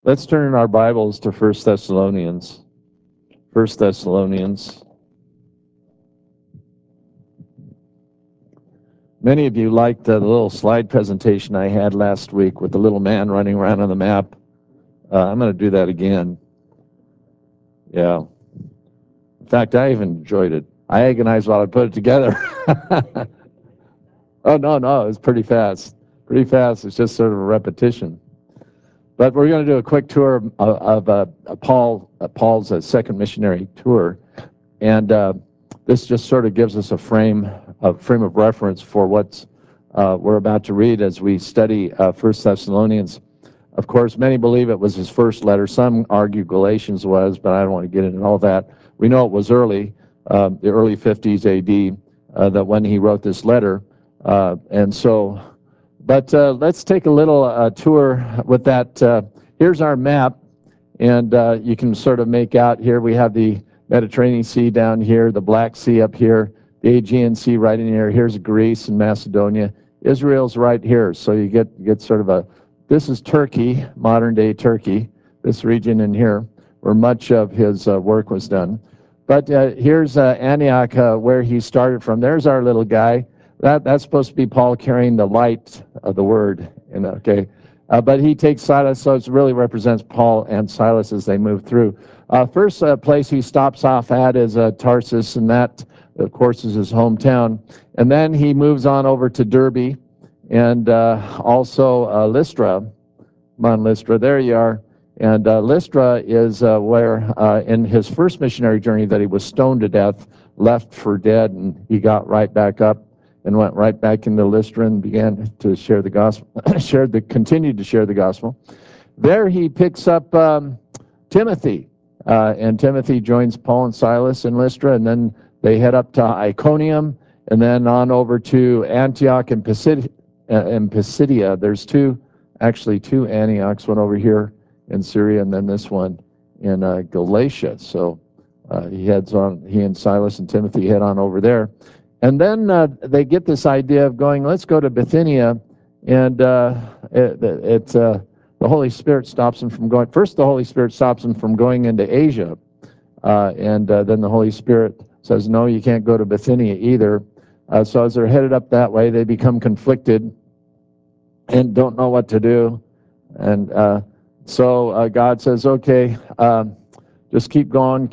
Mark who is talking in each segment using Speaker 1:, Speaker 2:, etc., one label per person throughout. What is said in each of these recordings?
Speaker 1: Let's turn in our Bibles to First Thessalonians. First Thessalonians. Many of you liked the little slide presentation I had last week with the little man running around on the map. I'm going to do that again. Yeah. In fact, I even enjoyed it. I agonized while I put it together. Oh, no, it was pretty fast. Pretty fast. It's just sort of a repetition. But we're going to do a quick tour of Paul's second missionary tour. And this just sort of gives us a frame of reference for what we're about to read as we study 1 Thessalonians. Of course, many believe it was his first letter. Some argue Galatians was, but I don't want to get into all that. We know it was early, the early 50s AD, that when he wrote this letter. But let's take a little tour with that. Here's our map, and you can sort of make out here we have the Mediterranean Sea down here, the Black Sea up here, the Aegean Sea right in here. Here's Greece and Macedonia. Israel's right here, so you get sort of a, this is Turkey, modern day Turkey, this region in here, where much of his work was done. But here's Antioch, where he started from. There's our little guy. That's supposed to be Paul carrying the light of the word, okay? But he takes Silas, so it really represents Paul and Silas as they move through. First place he stops off at is Tarsus, and that, of course, is his hometown. And then he moves on over to Derbe and also Lystra. Come on, Lystra, there you are. And Lystra is where, in his first missionary journey that he was stoned to death, left for dead, and he got right back up and went right back into Lystra and began to share the gospel, continued to share the gospel. There he picks up Timothy, and Timothy joins Paul and Silas in Lystra, and then they head up to Iconium, and then on over to Antioch and Pisidia. There's actually two Antiochs, one over here in Syria, and then this one in Galatia. So he and Silas and Timothy head on over there. And then they get this idea of going, let's go to Bithynia, and the Holy Spirit stops them from going. First, the Holy Spirit stops them from going into Asia, and then the Holy Spirit says, no, you can't go to Bithynia either. So as they're headed up that way, they become conflicted and don't know what to do. And so God says, okay, just keep going.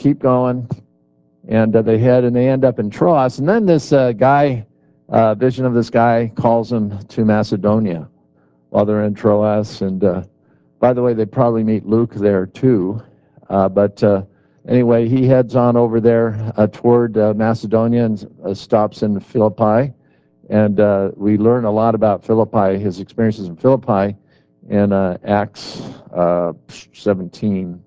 Speaker 1: And they head and they end up in Troas. And then this vision of this guy calls them to Macedonia while they're in Troas. And by the way, they probably meet Luke there too. But anyway, he heads on over there toward Macedonia and stops in Philippi. And we learn a lot about Philippi, his experiences in Philippi, in Acts 16.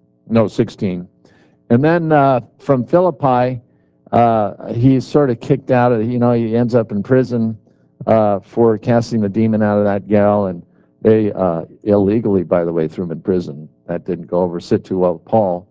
Speaker 1: And then from Philippi, he's sort of kicked out of, he ends up in prison for casting the demon out of that gal. And they illegally, by the way, threw him in prison. That didn't go over sit too well with Paul.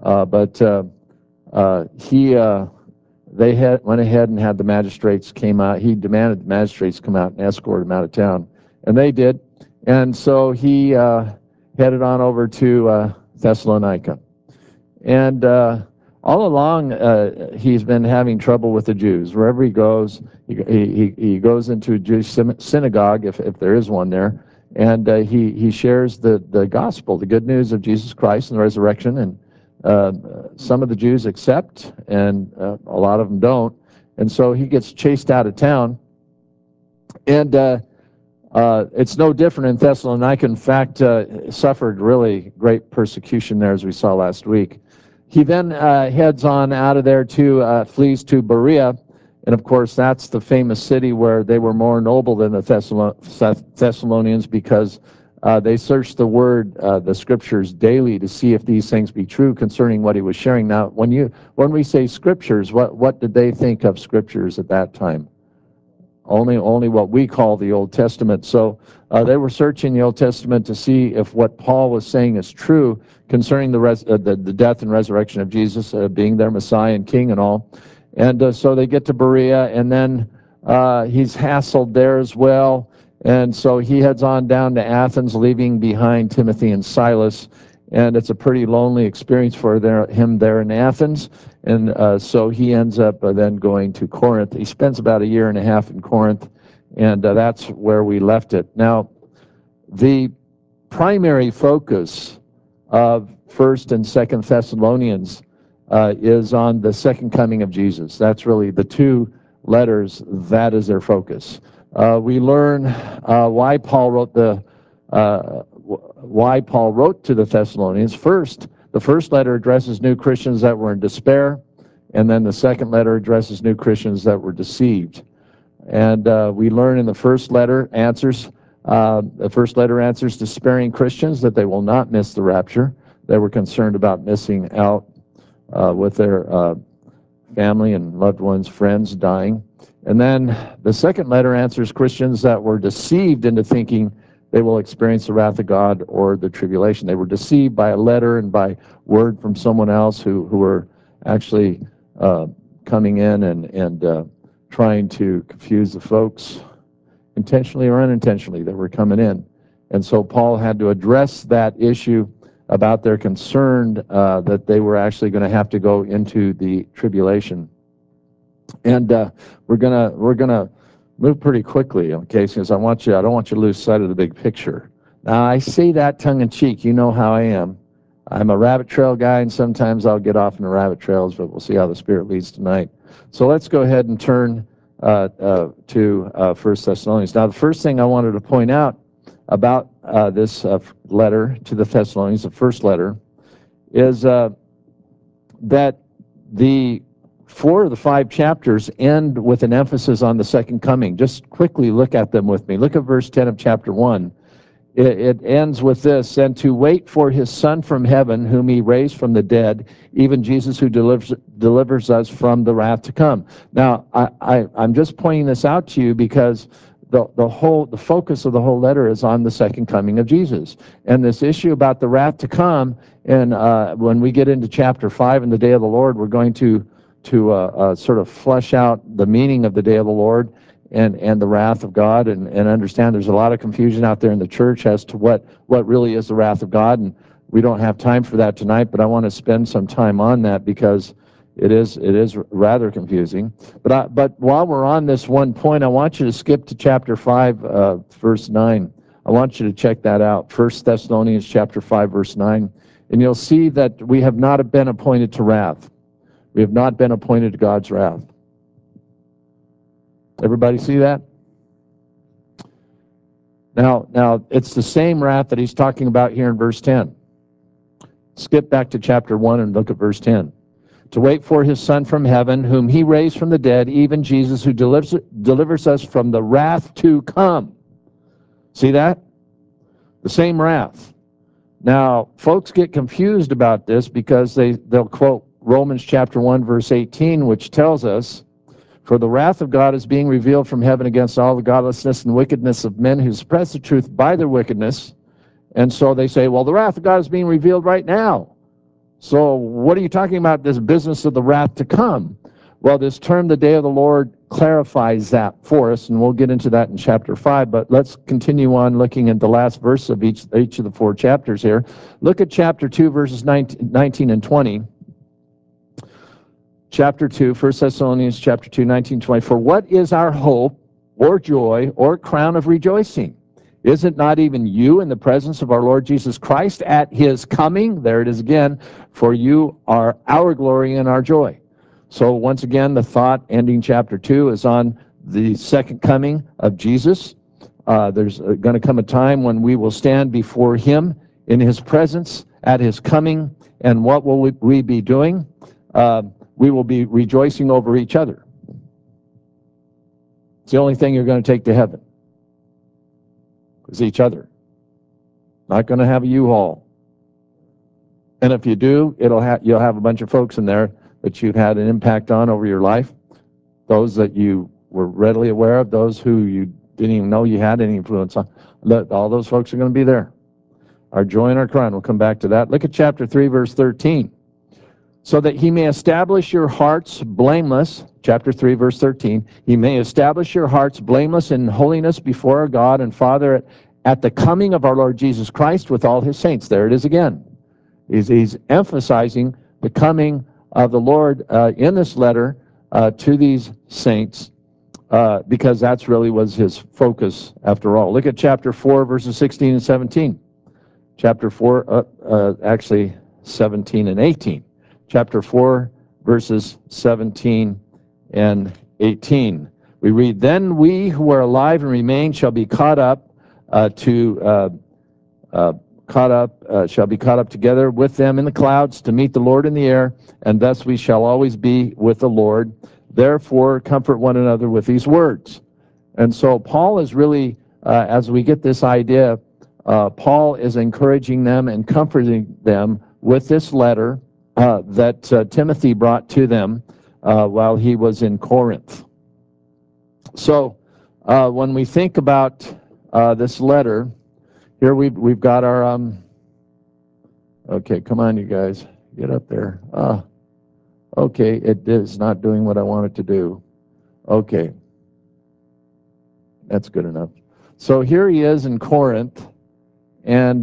Speaker 1: They went ahead and had the magistrates came out. He demanded the magistrates come out and escort him out of town. And they did. And so he headed on over to Thessalonica. And all along, he's been having trouble with the Jews. Wherever he goes, he goes into a Jewish synagogue, if there is one there, and he shares the gospel, the good news of Jesus Christ and the resurrection. And some of the Jews accept, and a lot of them don't. And so he gets chased out of town. And it's no different in Thessalonica. In fact, suffered really great persecution there, as we saw last week. He then heads on out of there to flees to Berea, and of course that's the famous city where they were more noble than the Thessalonians, because they searched the word, the scriptures daily to see if these things be true concerning what he was sharing. Now, when we say scriptures, what did they think of scriptures at that time? Only what we call the Old Testament. So they were searching the Old Testament to see if what Paul was saying is true concerning the death and resurrection of Jesus, being their Messiah and King and all. And so they get to Berea, and then he's hassled there as well. And so he heads on down to Athens, leaving behind Timothy and Silas. and it's a pretty lonely experience for him there in Athens, and so he ends up then going to Corinth. He spends about a year and a half in Corinth, and that's where we left it. Now, the primary focus of 1st and 2nd Thessalonians is on the second coming of Jesus. That's really the two letters, that is their focus. We learn why Paul wrote to the Thessalonians. First, the first letter addresses new Christians that were in despair, and then the second letter addresses new Christians that were deceived. And we learn in the first letter answers despairing Christians that they will not miss the rapture. They were concerned about missing out with their family and loved ones, friends dying. And then the second letter answers Christians that were deceived into thinking they will experience the wrath of God or the tribulation. They were deceived by a letter and by word from someone else who were actually coming in and trying to confuse the folks, intentionally or unintentionally, that were coming in. And so Paul had to address that issue about their concern that they were actually going to have to go into the tribulation. And we're gonna move pretty quickly, okay? Because I don't want you to lose sight of the big picture. Now, I say that tongue in cheek. You know how I am. I'm a rabbit trail guy, and sometimes I'll get off in the rabbit trails, but we'll see how the Spirit leads tonight. So let's go ahead and turn to 1 Thessalonians. Now, the first thing I wanted to point out about this letter to the Thessalonians, the first letter, is that the 4 of the 5 chapters end with an emphasis on the second coming. Just quickly look at them with me. Look at verse 10 of chapter 1. It ends with this: and to wait for his Son from heaven, whom he raised from the dead, even Jesus, who delivers us from the wrath to come. Now, I'm just pointing this out to you because the focus of the whole letter is on the second coming of Jesus. And this issue about the wrath to come, and when we get into chapter 5 and the day of the Lord, we're going to sort of flesh out the meaning of the day of the Lord and the wrath of God, and understand there's a lot of confusion out there in the church as to what really is the wrath of God, and we don't have time for that tonight, but I want to spend some time on that because it is rather confusing. But while we're on this one point, I want you to skip to chapter 5, verse 9. I want you to check that out. 1 Thessalonians chapter 5, verse 9. And you'll see that we have not been appointed to wrath. We have not been appointed to God's wrath. Everybody see that? Now it's the same wrath that he's talking about here in verse 10. Skip back to chapter 1 and look at verse 10. To wait for his Son from heaven, whom he raised from the dead, even Jesus, who delivers us from the wrath to come. See that? The same wrath. Now, folks get confused about this because they'll quote Romans chapter 1, verse 18, which tells us, for the wrath of God is being revealed from heaven against all the godlessness and wickedness of men who suppress the truth by their wickedness. And so they say, well, the wrath of God is being revealed right now. So what are you talking about, this business of the wrath to come? Well, this term, the day of the Lord, clarifies that for us, and we'll get into that in chapter 5. But let's continue on looking at the last verse of each of the 4 chapters here. Look at chapter 2, verses 19 and 20. Chapter 2, 1 Thessalonians chapter 2, 19, 20. For what is our hope or joy or crown of rejoicing? Is it not even you in the presence of our Lord Jesus Christ at his coming? There it is again. For you are our glory and our joy. So once again, the thought ending chapter 2 is on the second coming of Jesus. There's going to come a time when we will stand before him in his presence at his coming. And what will we be doing? We will be rejoicing over each other. It's the only thing you're going to take to heaven is each other. Not going to have a U-Haul. And if you do, you'll have a bunch of folks in there that you've had an impact on over your life. Those that you were readily aware of, those who you didn't even know you had any influence on. All those folks are going to be there. Our joy and our crown. We'll come back to that. Look at chapter 3, verse 13. So that he may establish your hearts blameless, chapter 3, verse 13, he may establish your hearts blameless in holiness before our God and Father at the coming of our Lord Jesus Christ with all his saints. There it is again. He's emphasizing the coming of the Lord in this letter to these saints, because that's really was his focus after all. Look at chapter 4, verses 16 and 17. Chapter 4, actually 17 and 18. Chapter 4, verses 17 and 18. We read, "Then we who are alive and remain shall be caught up shall be caught up together with them in the clouds to meet the Lord in the air, and thus we shall always be with the Lord. Therefore, comfort one another with these words." And so Paul is really, as we get this idea, Paul is encouraging them and comforting them with this letter that Timothy brought to them while he was in Corinth. So when we think about this letter, here we've got our, okay, come on you guys, get up there. Okay, it is not doing what I want it to do. Okay, that's good enough. So here he is in Corinth, and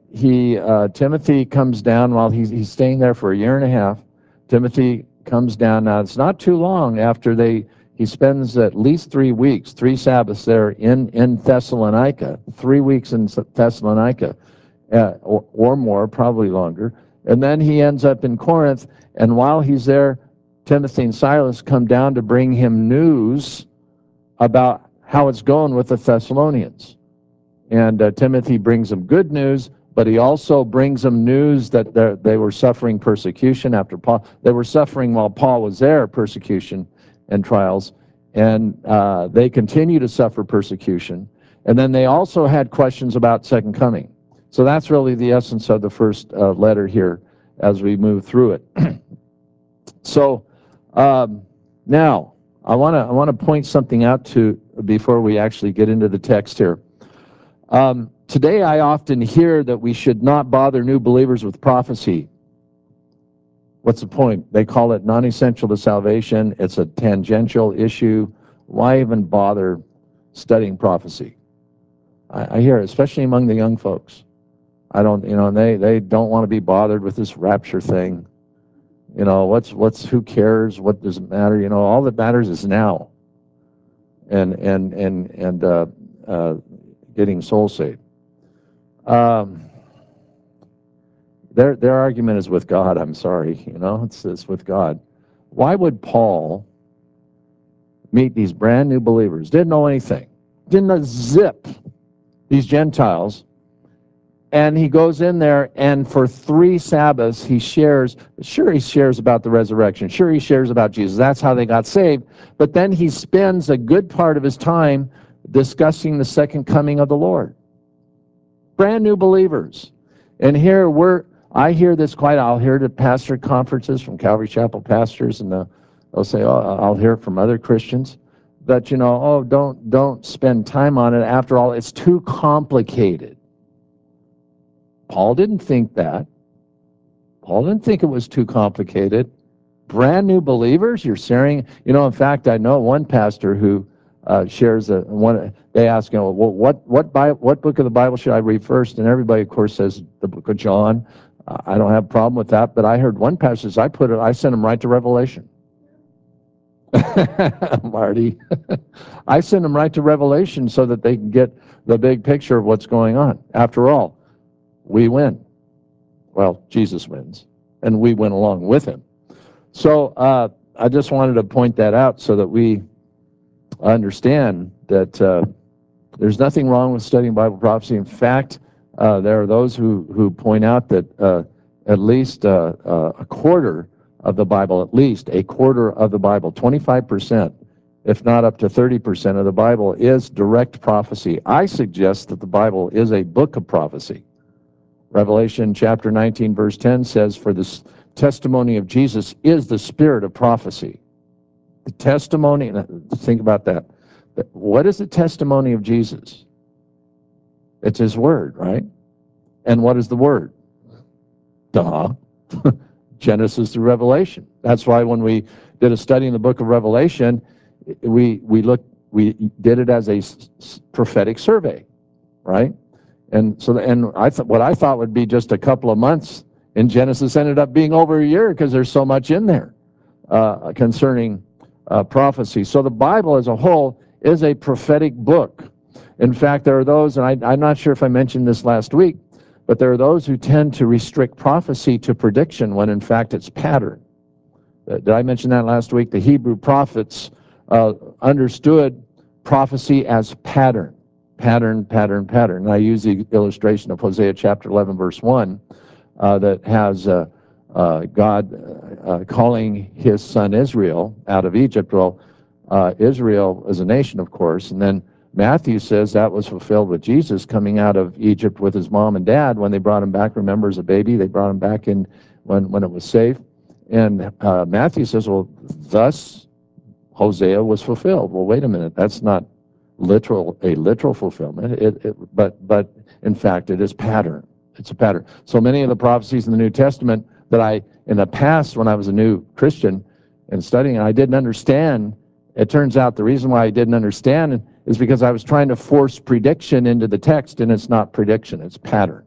Speaker 1: Timothy comes down while he's staying there for a year and a half. Timothy comes down. Now, it's not too long after he spends at least 3 weeks, 3 Sabbaths there in Thessalonica, 3 weeks in Thessalonica, or more, probably longer. And then he ends up in Corinth, and while he's there, Timothy and Silas come down to bring him news about how it's going with the Thessalonians. And Timothy brings them good news, but he also brings them news that they were suffering persecution after Paul. They were suffering while Paul was there, persecution and trials, and they continue to suffer persecution. And then they also had questions about second coming. So that's really the essence of the first letter here as we move through it. So now I want to point something out to before we actually get into the text here. Today I often hear that we should not bother new believers with prophecy. What's the point? They call it non-essential to salvation. It's a tangential issue. Why even bother studying prophecy? I hear it, especially among the young folks. I don't, they don't want to be bothered with this rapture thing. Who cares? What does it matter? All that matters is now. And getting soul saved. Their argument is with God. I'm sorry, it's with God. Why would Paul meet these brand new believers? Didn't know anything, didn't know zip, these Gentiles, and he goes in there, and for 3 Sabbaths he shares. Sure, he shares about the resurrection. Sure, he shares about Jesus. That's how they got saved. But then he spends a good part of his time discussing the second coming of the Lord. Brand new believers. And here I hear this I'll hear it at pastor conferences from Calvary Chapel pastors, and they'll say, oh, I'll hear it from other Christians, but don't spend time on it. After all, it's too complicated. Paul didn't think that. Paul didn't think it was too complicated. Brand new believers, you're sharing. In fact, I know one pastor who shares one. They ask, well, what book of the Bible should I read first? And everybody, of course, says the book of John. I don't have a problem with that. But I heard one pastor say, I sent them right to Revelation. Marty, I sent them right to Revelation so that they can get the big picture of what's going on. After all, we win. Well, Jesus wins, and we win along with him. So I just wanted to point that out so that we understand that there's nothing wrong with studying Bible prophecy. In fact, there are those who point out that at least a quarter of the Bible, 25%, if not up to 30% of the Bible is direct prophecy. I suggest that the Bible is a book of prophecy. Revelation chapter 19, verse 10 says, "For the testimony of Jesus is the spirit of prophecy." The testimony, think about that. What is the testimony of Jesus? It's his word, right? And what is the word? Duh. Genesis to Revelation. That's why when we did a study in the book of Revelation, we did it as a prophetic survey, right? And so, what I thought would be just a couple of months in Genesis ended up being over a year because there's so much in there concerning prophecy. So the Bible as a whole is a prophetic book. In fact, there are those, and I'm not sure if I mentioned this last week, but there are those who tend to restrict prophecy to prediction when in fact it's pattern. Did I mention that last week? The Hebrew prophets understood prophecy as pattern. Pattern, pattern, pattern. And I use the illustration of Hosea chapter 11, verse 1, that has God calling his son Israel out of Egypt. Well, Israel is a nation, of course, and then Matthew says that was fulfilled with Jesus coming out of Egypt with his mom and dad when they brought him back. Remember, as a baby, they brought him back in when it was safe. And Matthew says, well, thus Hosea was fulfilled. Well, wait a minute, that's not a literal fulfillment. But in fact, it is pattern. It's a pattern. So many of the prophecies in the New Testament that in the past, when I was a new Christian and studying, I didn't understand. It turns out the reason why I didn't understand is because I was trying to force prediction into the text, and it's not prediction, it's pattern.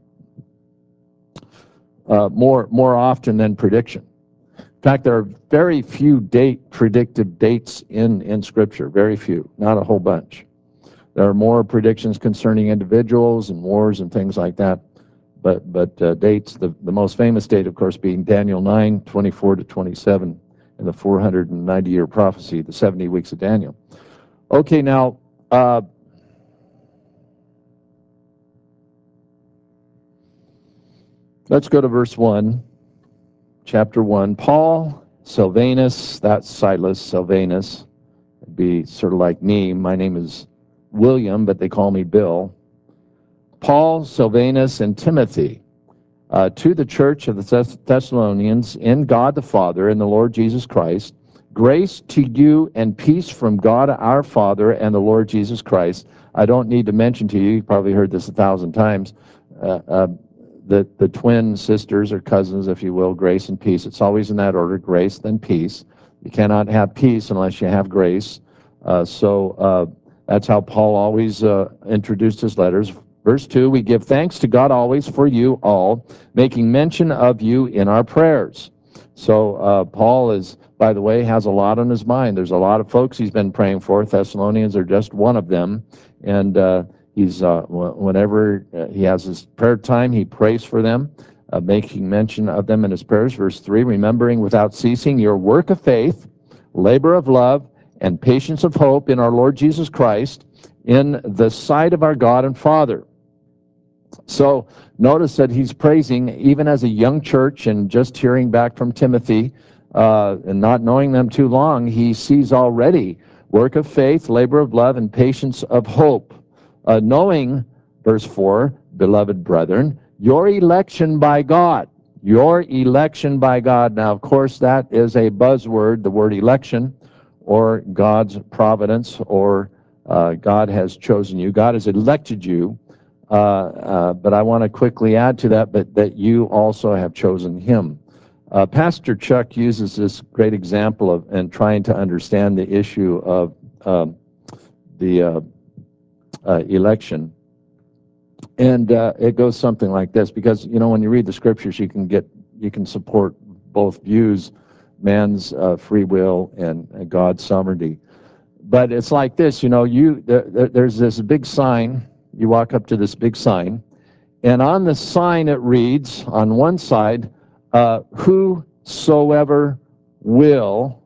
Speaker 1: More often than prediction. In fact, there are very few predictive dates in Scripture, very few, not a whole bunch. There are more predictions concerning individuals and wars and things like that, but dates, the most famous date, of course, being Daniel 9:24 to 27, and the 490-year prophecy, the 70 weeks of Daniel. Okay, now, let's go to verse 1, chapter 1. Paul, Silvanus, that's Silas, Silvanus, it'd be sort of like me. My name is William, but they call me Bill. Paul, Silvanus, and Timothy, to the church of the Thessalonians, in God the Father and the Lord Jesus Christ, grace to you and peace from God our Father and the Lord Jesus Christ. I don't need to mention to you, you've probably heard this 1,000 times, the twin sisters or cousins, if you will, grace and peace. It's always in that order, grace, then peace. You cannot have peace unless you have grace. So that's how Paul always introduced his letters. Verse 2, we give thanks to God always for you all, making mention of you in our prayers. So Paul is, by the way, has a lot on his mind. There's a lot of folks he's been praying for. Thessalonians are just one of them. And he's whenever he has his prayer time, he prays for them, making mention of them in his prayers. Verse 3, remembering without ceasing your work of faith, labor of love, and patience of hope in our Lord Jesus Christ, in the sight of our God and Father. So notice that he's praising, even as a young church, and just hearing back from Timothy, and not knowing them too long, he sees already work of faith, labor of love, and patience of hope. Knowing, verse 4, beloved brethren, your election by God. Your election by God. Now, of course, that is a buzzword, the word election, or God's providence, or God has chosen you. God has elected you. But I want to quickly add to that, but that you also have chosen him. Pastor Chuck uses this great example of, and trying to understand the issue of the election. And it goes something like this, because, you know, when you read the scriptures, you can support both views, man's free will and God's sovereignty. But it's like this, you know, there's this big sign. You walk up to this big sign, and on the sign it reads, on one side, whosoever will,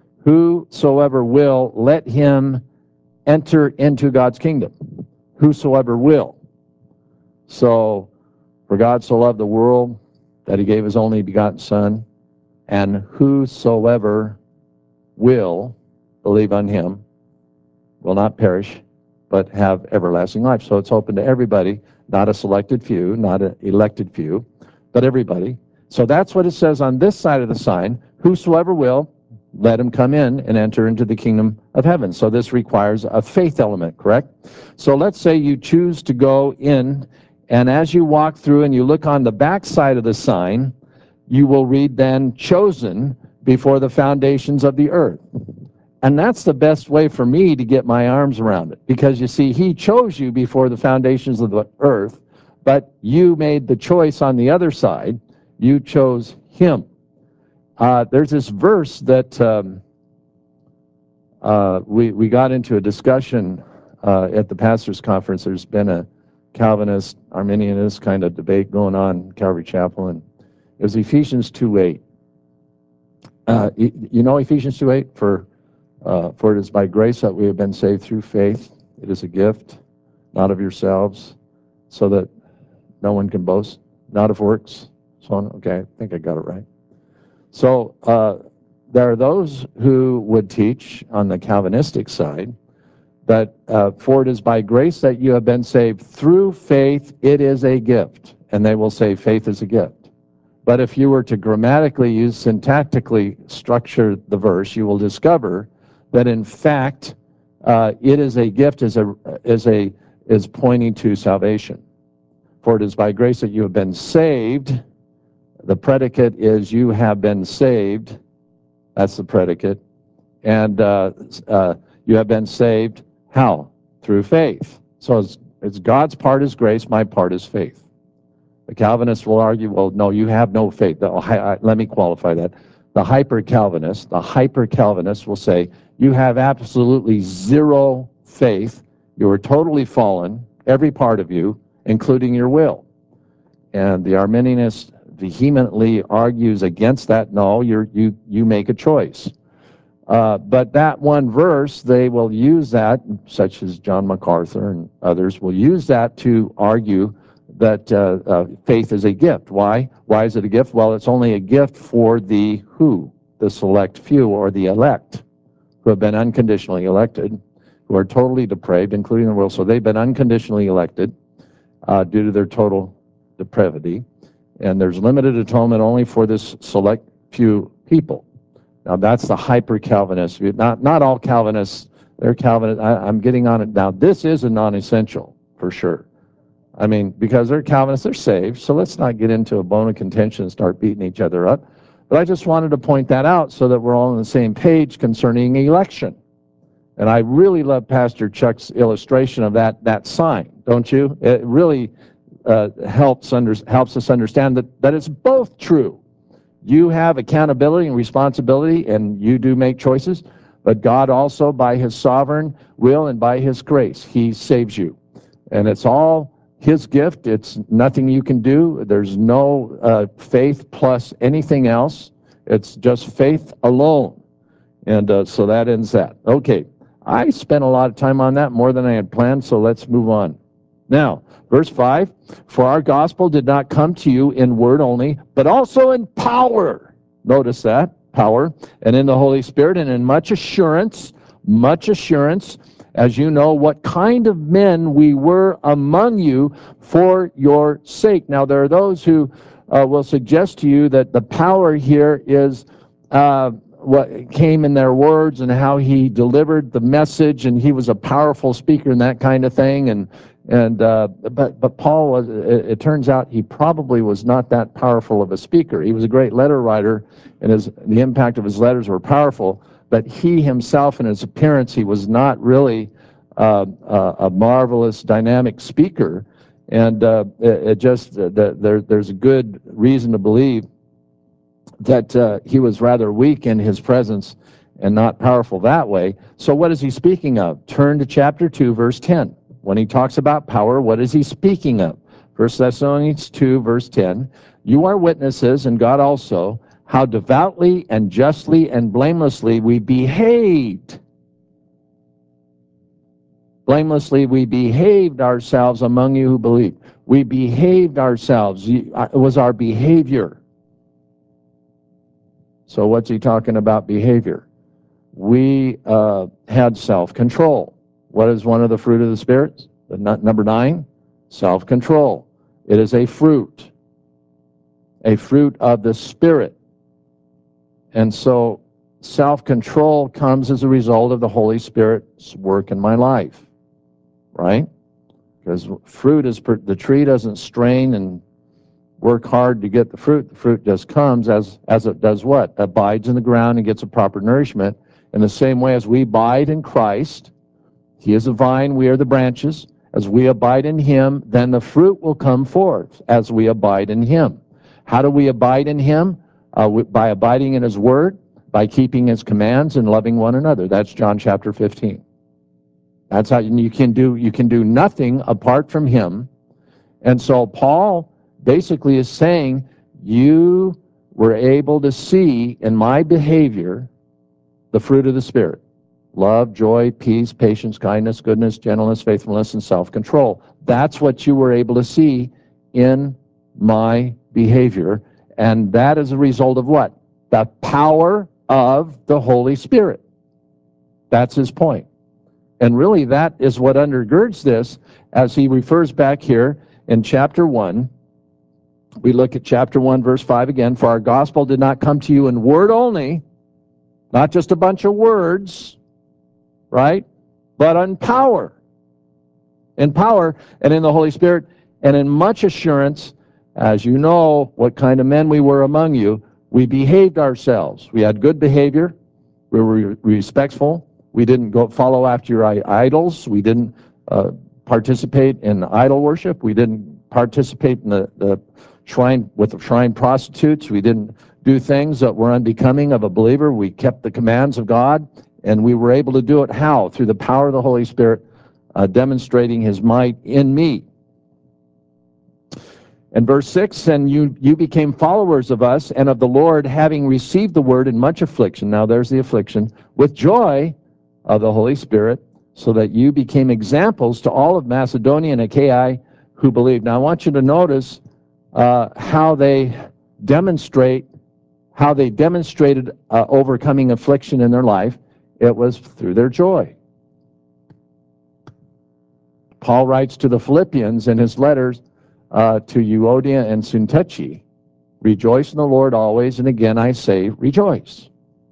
Speaker 1: let him enter into God's kingdom. Whosoever will. So, for God so loved the world that he gave his only begotten Son, and whosoever will believe on him will not perish, but have everlasting life. So it's open to everybody, not a selected few, not an elected few, but everybody. So that's what it says on this side of the sign, whosoever will, let him come in and enter into the kingdom of heaven. So this requires a faith element, correct? So let's say you choose to go in, and as you walk through and you look on the back side of the sign, you will read then, chosen before the foundations of the earth. And that's the best way for me to get my arms around it. Because you see, he chose you before the foundations of the earth, but you made the choice on the other side. You chose him. There's this verse that we got into a discussion at the pastor's conference. There's been a Calvinist, Arminianist kind of debate going on in Calvary Chapel, and it was Ephesians 2:8. You know Ephesians 2:8? For it is by grace that we have been saved through faith. It is a gift, not of yourselves, so that no one can boast, not of works. So on. Okay, I think I got it right. So there are those who would teach on the Calvinistic side that for it is by grace that you have been saved through faith, it is a gift. And they will say faith is a gift. But if you were to grammatically use, syntactically structure the verse, you will discover that in fact it is a gift is pointing to salvation. For it is by grace that you have been saved. The predicate is you have been saved. That's the predicate. And you have been saved how? Through faith. So it's God's part is grace, my part is faith. The Calvinists will argue, well, no, you have no faith. Let me qualify that. The hyper-Calvinist will say, you have absolutely zero faith. You are totally fallen, every part of you, including your will. And the Arminianist vehemently argues against that. No, you make a choice. But that one verse, they will use that, such as John MacArthur and others will use that to argue that faith is a gift. Why? Why is it a gift? Well, it's only a gift for the who? The select few, or the elect, who have been unconditionally elected, who are totally depraved, including the world. So they've been unconditionally elected due to their total depravity. And there's limited atonement only for this select few people. Now that's the hyper-Calvinist view. Not all Calvinists, they're Calvinist. I'm getting on it now. This is a non-essential for sure. I mean, because they're Calvinists, they're saved, so let's not get into a bone of contention and start beating each other up. But I just wanted to point that out so that we're all on the same page concerning election. And I really love Pastor Chuck's illustration of that sign, don't you? It really helps us understand that it's both true. You have accountability and responsibility, and you do make choices, but God also, by his sovereign will and by his grace, he saves you. And it's all his gift. It's nothing you can do. There's no faith plus anything else. It's just faith alone. And so that ends that. Okay, I spent a lot of time on that, more than I had planned, so let's move on. Now, verse 5, for our gospel did not come to you in word only, but also in power. Notice that, power, and in the Holy Spirit, and in much assurance, as you know what kind of men we were among you for your sake. Now, there are those who will suggest to you that the power here is what came in their words and how he delivered the message, and he was a powerful speaker and that kind of thing. But Paul was, it turns out he probably was not that powerful of a speaker. He was a great letter writer, and the impact of his letters were powerful, but he himself in his appearance, he was not really a marvelous dynamic speaker. And there's a good reason to believe that he was rather weak in his presence and not powerful that way. So what is he speaking of? Turn to chapter 2, verse 10. When he talks about power, what is he speaking of? 1 Thessalonians 2, verse 10. You are witnesses, and God also, how devoutly and justly and blamelessly we behaved. Blamelessly we behaved ourselves among you who believe. We behaved ourselves. It was our behavior. So what's he talking about behavior? We had self-control. What is one of the fruit of the Spirit? Number 9, self-control. It is a fruit of the Spirit. And so self-control comes as a result of the Holy Spirit's work in my life, right? Because fruit is, the tree doesn't strain and work hard to get the fruit. The fruit just comes as it does what? Abides in the ground and gets a proper nourishment. In the same way as we abide in Christ, he is the vine, we are the branches. As we abide in him, then the fruit will come forth as we abide in him. How do we abide in him? By abiding in his word, by keeping his commands and loving one another. That's John chapter 15. That's how you can do nothing apart from him. And so Paul basically is saying, you were able to see in my behavior the fruit of the Spirit: love, joy, peace, patience, kindness, goodness, gentleness, faithfulness, and self-control. That's what you were able to see in my behavior. And that is a result of what? The power of the Holy Spirit. That's his point. And really, that is what undergirds this, as he refers back here in chapter 1. We look at chapter 1, verse 5 again. For our gospel did not come to you in word only, not just a bunch of words, right? But in power. In power and in the Holy Spirit, and in much assurance, as you know what kind of men we were among you. We behaved ourselves. We had good behavior. We were respectful. We didn't go follow after your idols. We didn't participate in idol worship. We didn't participate in the shrine with the shrine prostitutes. We didn't do things that were unbecoming of a believer. We kept the commands of God, and we were able to do it how? Through the power of the Holy Spirit, demonstrating his might in me. And verse 6, and you became followers of us and of the Lord, having received the word in much affliction. Now there's the affliction. With joy of the Holy Spirit, so that you became examples to all of Macedonia and Achaia who believed. Now I want you to notice how they demonstrated overcoming affliction in their life. It was through their joy. Paul writes to the Philippians in his letters to Euodia and Syntyche, rejoice in the Lord always, and again I say, rejoice.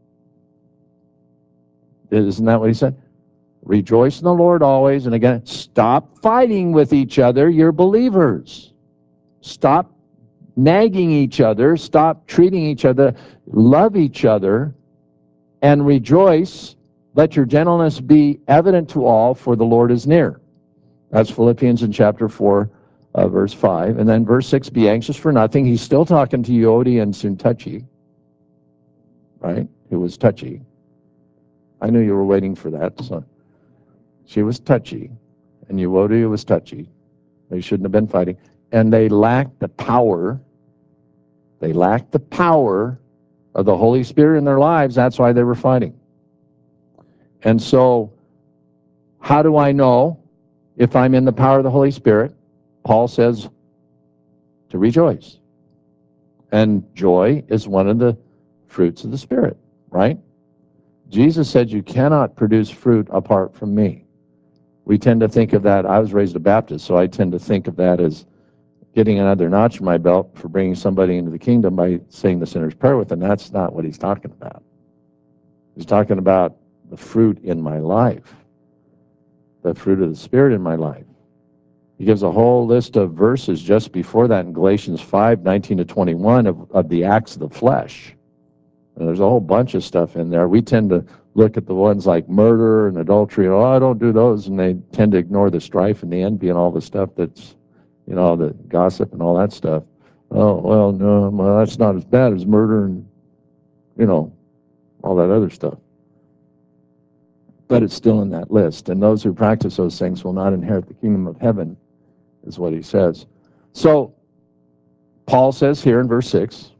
Speaker 1: Isn't that what he said? Rejoice in the Lord always, and again, stop fighting with each other, you're believers. Stop nagging each other, stop treating each other, love each other, and rejoice. Let your gentleness be evident to all, for the Lord is near. That's Philippians in chapter 4, verse 5. And then verse 6, be anxious for nothing. He's still talking to Euodia and Syntyche, right? Who was touchy. I knew you were waiting for that. So she was touchy, and Euodia was touchy. They shouldn't have been fighting. And they lacked the power. They lacked the power of the Holy Spirit in their lives. That's why they were fighting. And so, how do I know if I'm in the power of the Holy Spirit? Paul says to rejoice. And joy is one of the fruits of the Spirit, right? Jesus said you cannot produce fruit apart from me. We tend to think of that. I was raised a Baptist, so I tend to think of that as getting another notch in my belt for bringing somebody into the kingdom by saying the sinner's prayer with them. That's not what he's talking about. He's talking about the fruit in my life, the fruit of the Spirit in my life. He gives a whole list of verses just before that in Galatians 5, 19 to 21 of the acts of the flesh. And there's a whole bunch of stuff in there. We tend to look at the ones like murder and adultery. Oh, I don't do those. And they tend to ignore the strife and the envy and all the stuff that's, you know, the gossip and all that stuff. Oh, well, no, well, that's not as bad as murder and, you know, all that other stuff. But it's still in that list. And those who practice those things will not inherit the kingdom of heaven, is what he says. So, Paul says here in verse 6,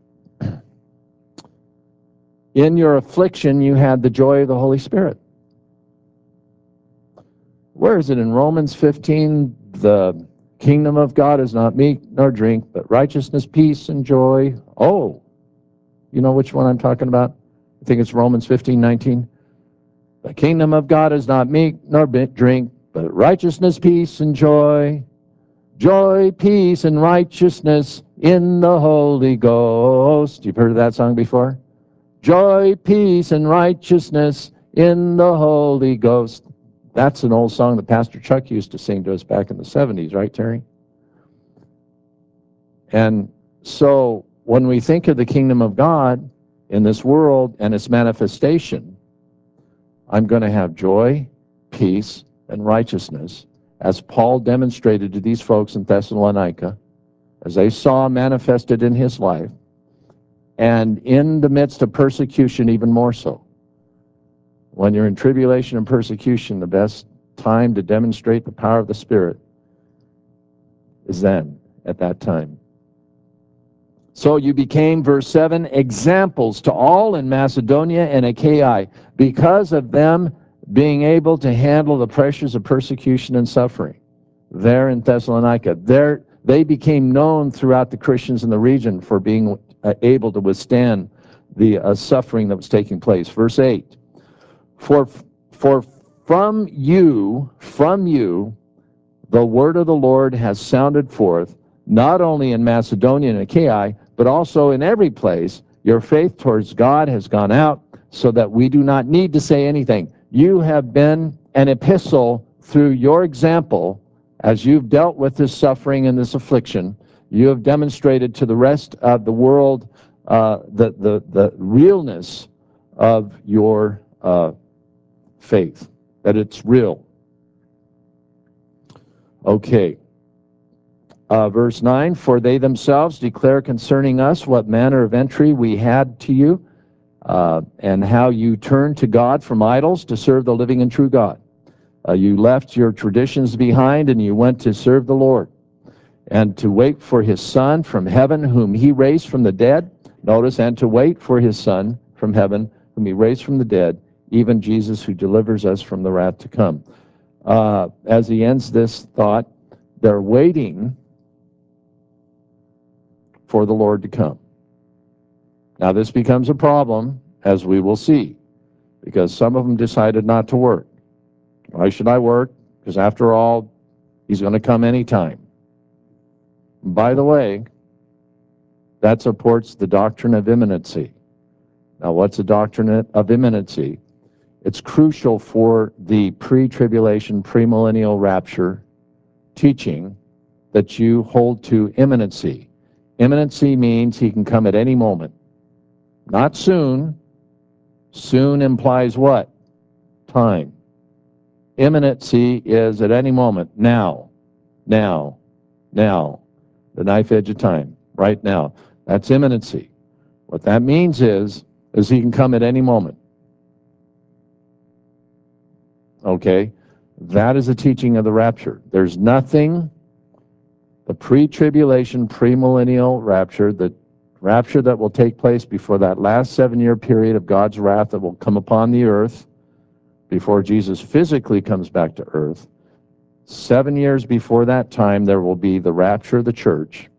Speaker 1: in your affliction you had the joy of the Holy Spirit. Where is it in Romans 15? The kingdom of God is not meat nor drink, but righteousness, peace, and joy. Oh, you know which one I'm talking about? I think it's Romans 15, 19. The kingdom of God is not meat nor drink, but righteousness, peace, and joy. Joy, peace, and righteousness in the Holy Ghost. You've heard of that song before? Joy, peace, and righteousness in the Holy Ghost. That's an old song that Pastor Chuck used to sing to us back in the 70s, right, Terry? And so when we think of the kingdom of God in this world and its manifestation, I'm going to have joy, peace, and righteousness, as Paul demonstrated to these folks in Thessalonica, as they saw manifested in his life, and in the midst of persecution even more so. When you're in tribulation and persecution, the best time to demonstrate the power of the Spirit is then, at that time. So you became, verse 7, examples to all in Macedonia and Achaia, because of them being able to handle the pressures of persecution and suffering. There in Thessalonica, they became known throughout the Christians in the region for being able to withstand the suffering that was taking place. Verse 8, for from you, the word of the Lord has sounded forth, not only in Macedonia and Achaia, but also in every place. Your faith towards God has gone out, so that we do not need to say anything. You have been an epistle through your example, as you've dealt with this suffering and this affliction. You have demonstrated to the rest of the world the realness of your faith, that it's real. Okay. Verse 9, for they themselves declare concerning us what manner of entry we had to you, and how you turned to God from idols to serve the living and true God. You left your traditions behind, and you went to serve the Lord, and to wait for his Son from heaven, whom he raised from the dead. Notice, and to wait for his Son from heaven, whom he raised from the dead, even Jesus, who delivers us from the wrath to come. As he ends this thought, they're waiting for the Lord to come. Now this becomes a problem, as we will see, because some of them decided not to work. Why should I work? Because after all, he's going to come anytime. By the way, that supports the doctrine of imminency. Now what's the doctrine of imminency? It's crucial for the pre-tribulation, premillennial rapture teaching that you hold to imminency. Imminency means he can come at any moment. Not soon. Soon implies what? Time. Imminency is at any moment. Now. Now. Now. The knife edge of time. Right now. That's imminency. What that means is he can come at any moment. Okay? That is a teaching of the rapture. There's nothing, the pre-tribulation, premillennial rapture, the rapture that will take place before that last 7-year period of God's wrath that will come upon the earth, before Jesus physically comes back to earth. 7 years before that time, there will be the rapture of the church,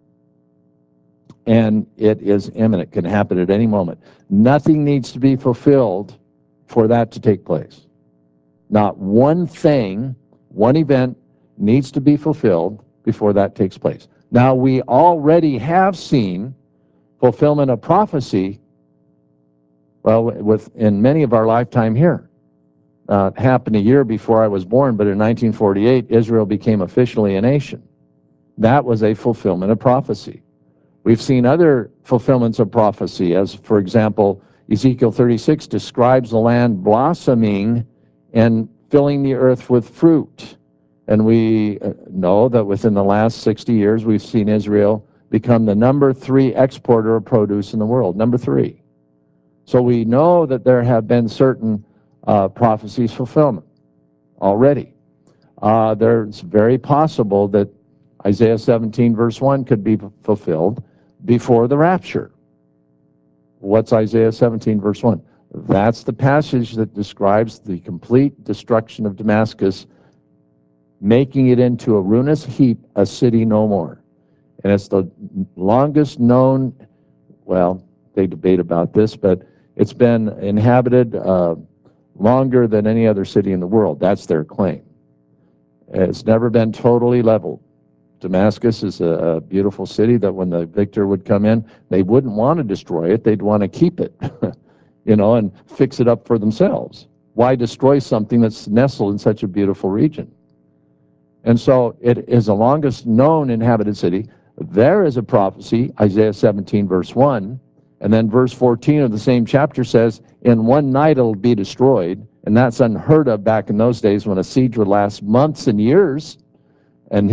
Speaker 1: and it is imminent, can happen at any moment. Nothing needs to be fulfilled for that to take place. Not one thing, one event needs to be fulfilled before that takes place. Now, we already have seen fulfillment of prophecy, well, in many of our lifetime here. Happened a year before I was born, but in 1948, Israel became officially a nation. That was a fulfillment of prophecy. We've seen other fulfillments of prophecy, as, for example, Ezekiel 36 describes the land blossoming and filling the earth with fruit. And we know that within the last 60 years, we've seen Israel become the number 3 exporter of produce in the world, number 3. So we know that there have been certain prophecies fulfillment already. It's very possible that Isaiah 17 verse 1 could be fulfilled before the rapture. What's Isaiah 17 verse 1? That's the passage that describes the complete destruction of Damascus, making it into a ruinous heap, a city no more. And it's the longest known, well, they debate about this, but it's been inhabited longer than any other city in the world. That's their claim. It's never been totally leveled. Damascus is a beautiful city that when the victor would come in, they wouldn't want to destroy it. They'd want to keep it, and fix it up for themselves. Why destroy something that's nestled in such a beautiful region? And so it is the longest known inhabited city. There is a prophecy, Isaiah 17 verse 1, and then verse 14 of the same chapter says, in one night it'll be destroyed. And that's unheard of back in those days when a siege would last months and years. And here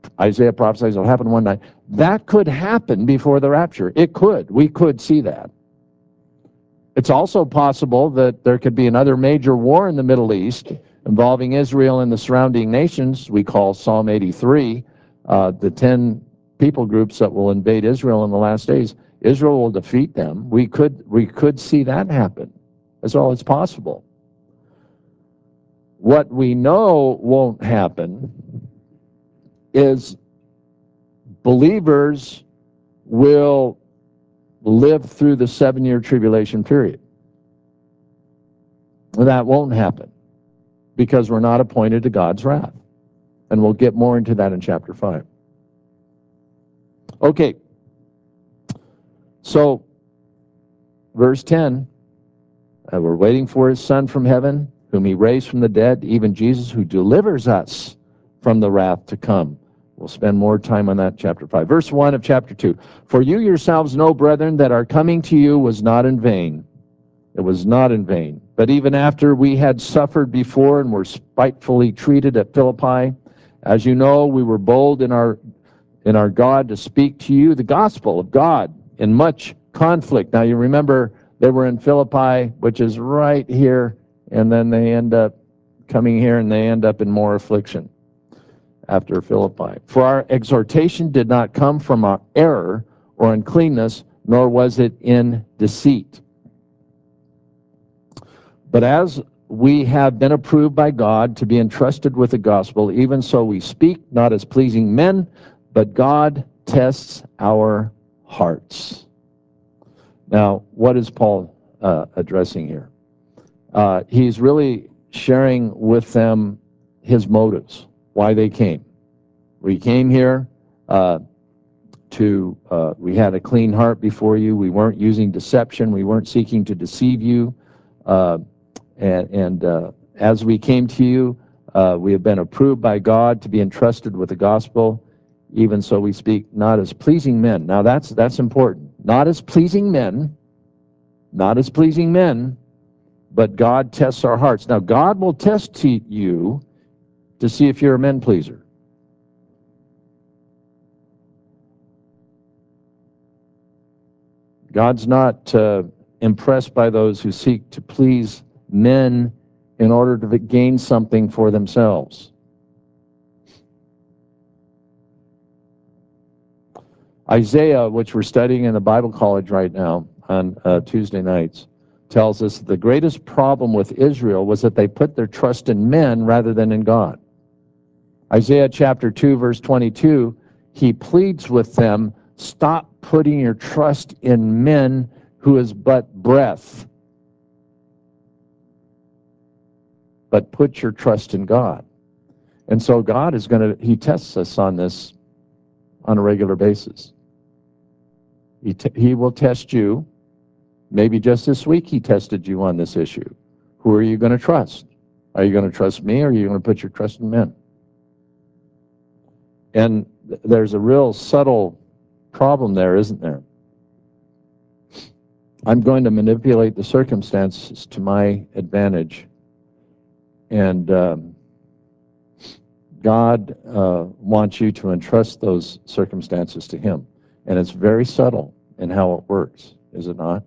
Speaker 1: Isaiah prophesies it'll happen one night. That could happen before the rapture. It could. We could see that. It's also possible that there could be another major war in the Middle East involving Israel and the surrounding nations. We call Psalm 83 the 10 people groups that will invade Israel in the last days. Israel will defeat them. We could see that happen. That's all it's possible. What we know won't happen is believers will live through the 7-year tribulation period. That won't happen because we're not appointed to God's wrath. And we'll get more into that in chapter 5. Okay. So, verse 10, we're waiting for his Son from heaven, whom he raised from the dead, even Jesus, who delivers us from the wrath to come. We'll spend more time on that in chapter 5. Verse 1 of chapter 2. For you yourselves know, brethren, that our coming to you was not in vain. It was not in vain. But even after we had suffered before and were spitefully treated at Philippi, as you know, we were bold in our God to speak to you the gospel of God in much conflict. Now you remember they were in Philippi, which is right here, and then they end up coming here and they end up in more affliction after Philippi. For our exhortation did not come from our error or uncleanness, nor was it in deceit. But as we have been approved by God to be entrusted with the gospel, even so we speak, not as pleasing men, but God tests our hearts. Now, what is Paul addressing here? He's really sharing with them his motives, why they came. We came here we had a clean heart before you. We weren't using deception. We weren't seeking to deceive you. As we came to you, we have been approved by God to be entrusted with the gospel. Even so we speak not as pleasing men. Now that's important. Not as pleasing men, but God tests our hearts. Now God will test you to see if you're a men pleaser. God's not impressed by those who seek to please men in order to gain something for themselves. Isaiah, which we're studying in the Bible college right now on Tuesday nights, tells us that the greatest problem with Israel was that they put their trust in men rather than in God. Isaiah chapter 2, verse 22, he pleads with them, stop putting your trust in men who is but breath, but put your trust in God. And so God is he tests us on this on a regular basis. He will test you. Maybe just this week he tested you on this issue. Who are you going to trust? Are you going to trust me, or are you going to put your trust in men? And there's a real subtle problem there, isn't there? I'm going to manipulate the circumstances to my advantage. And God wants you to entrust those circumstances to him. And it's very subtle in how it works, is it not?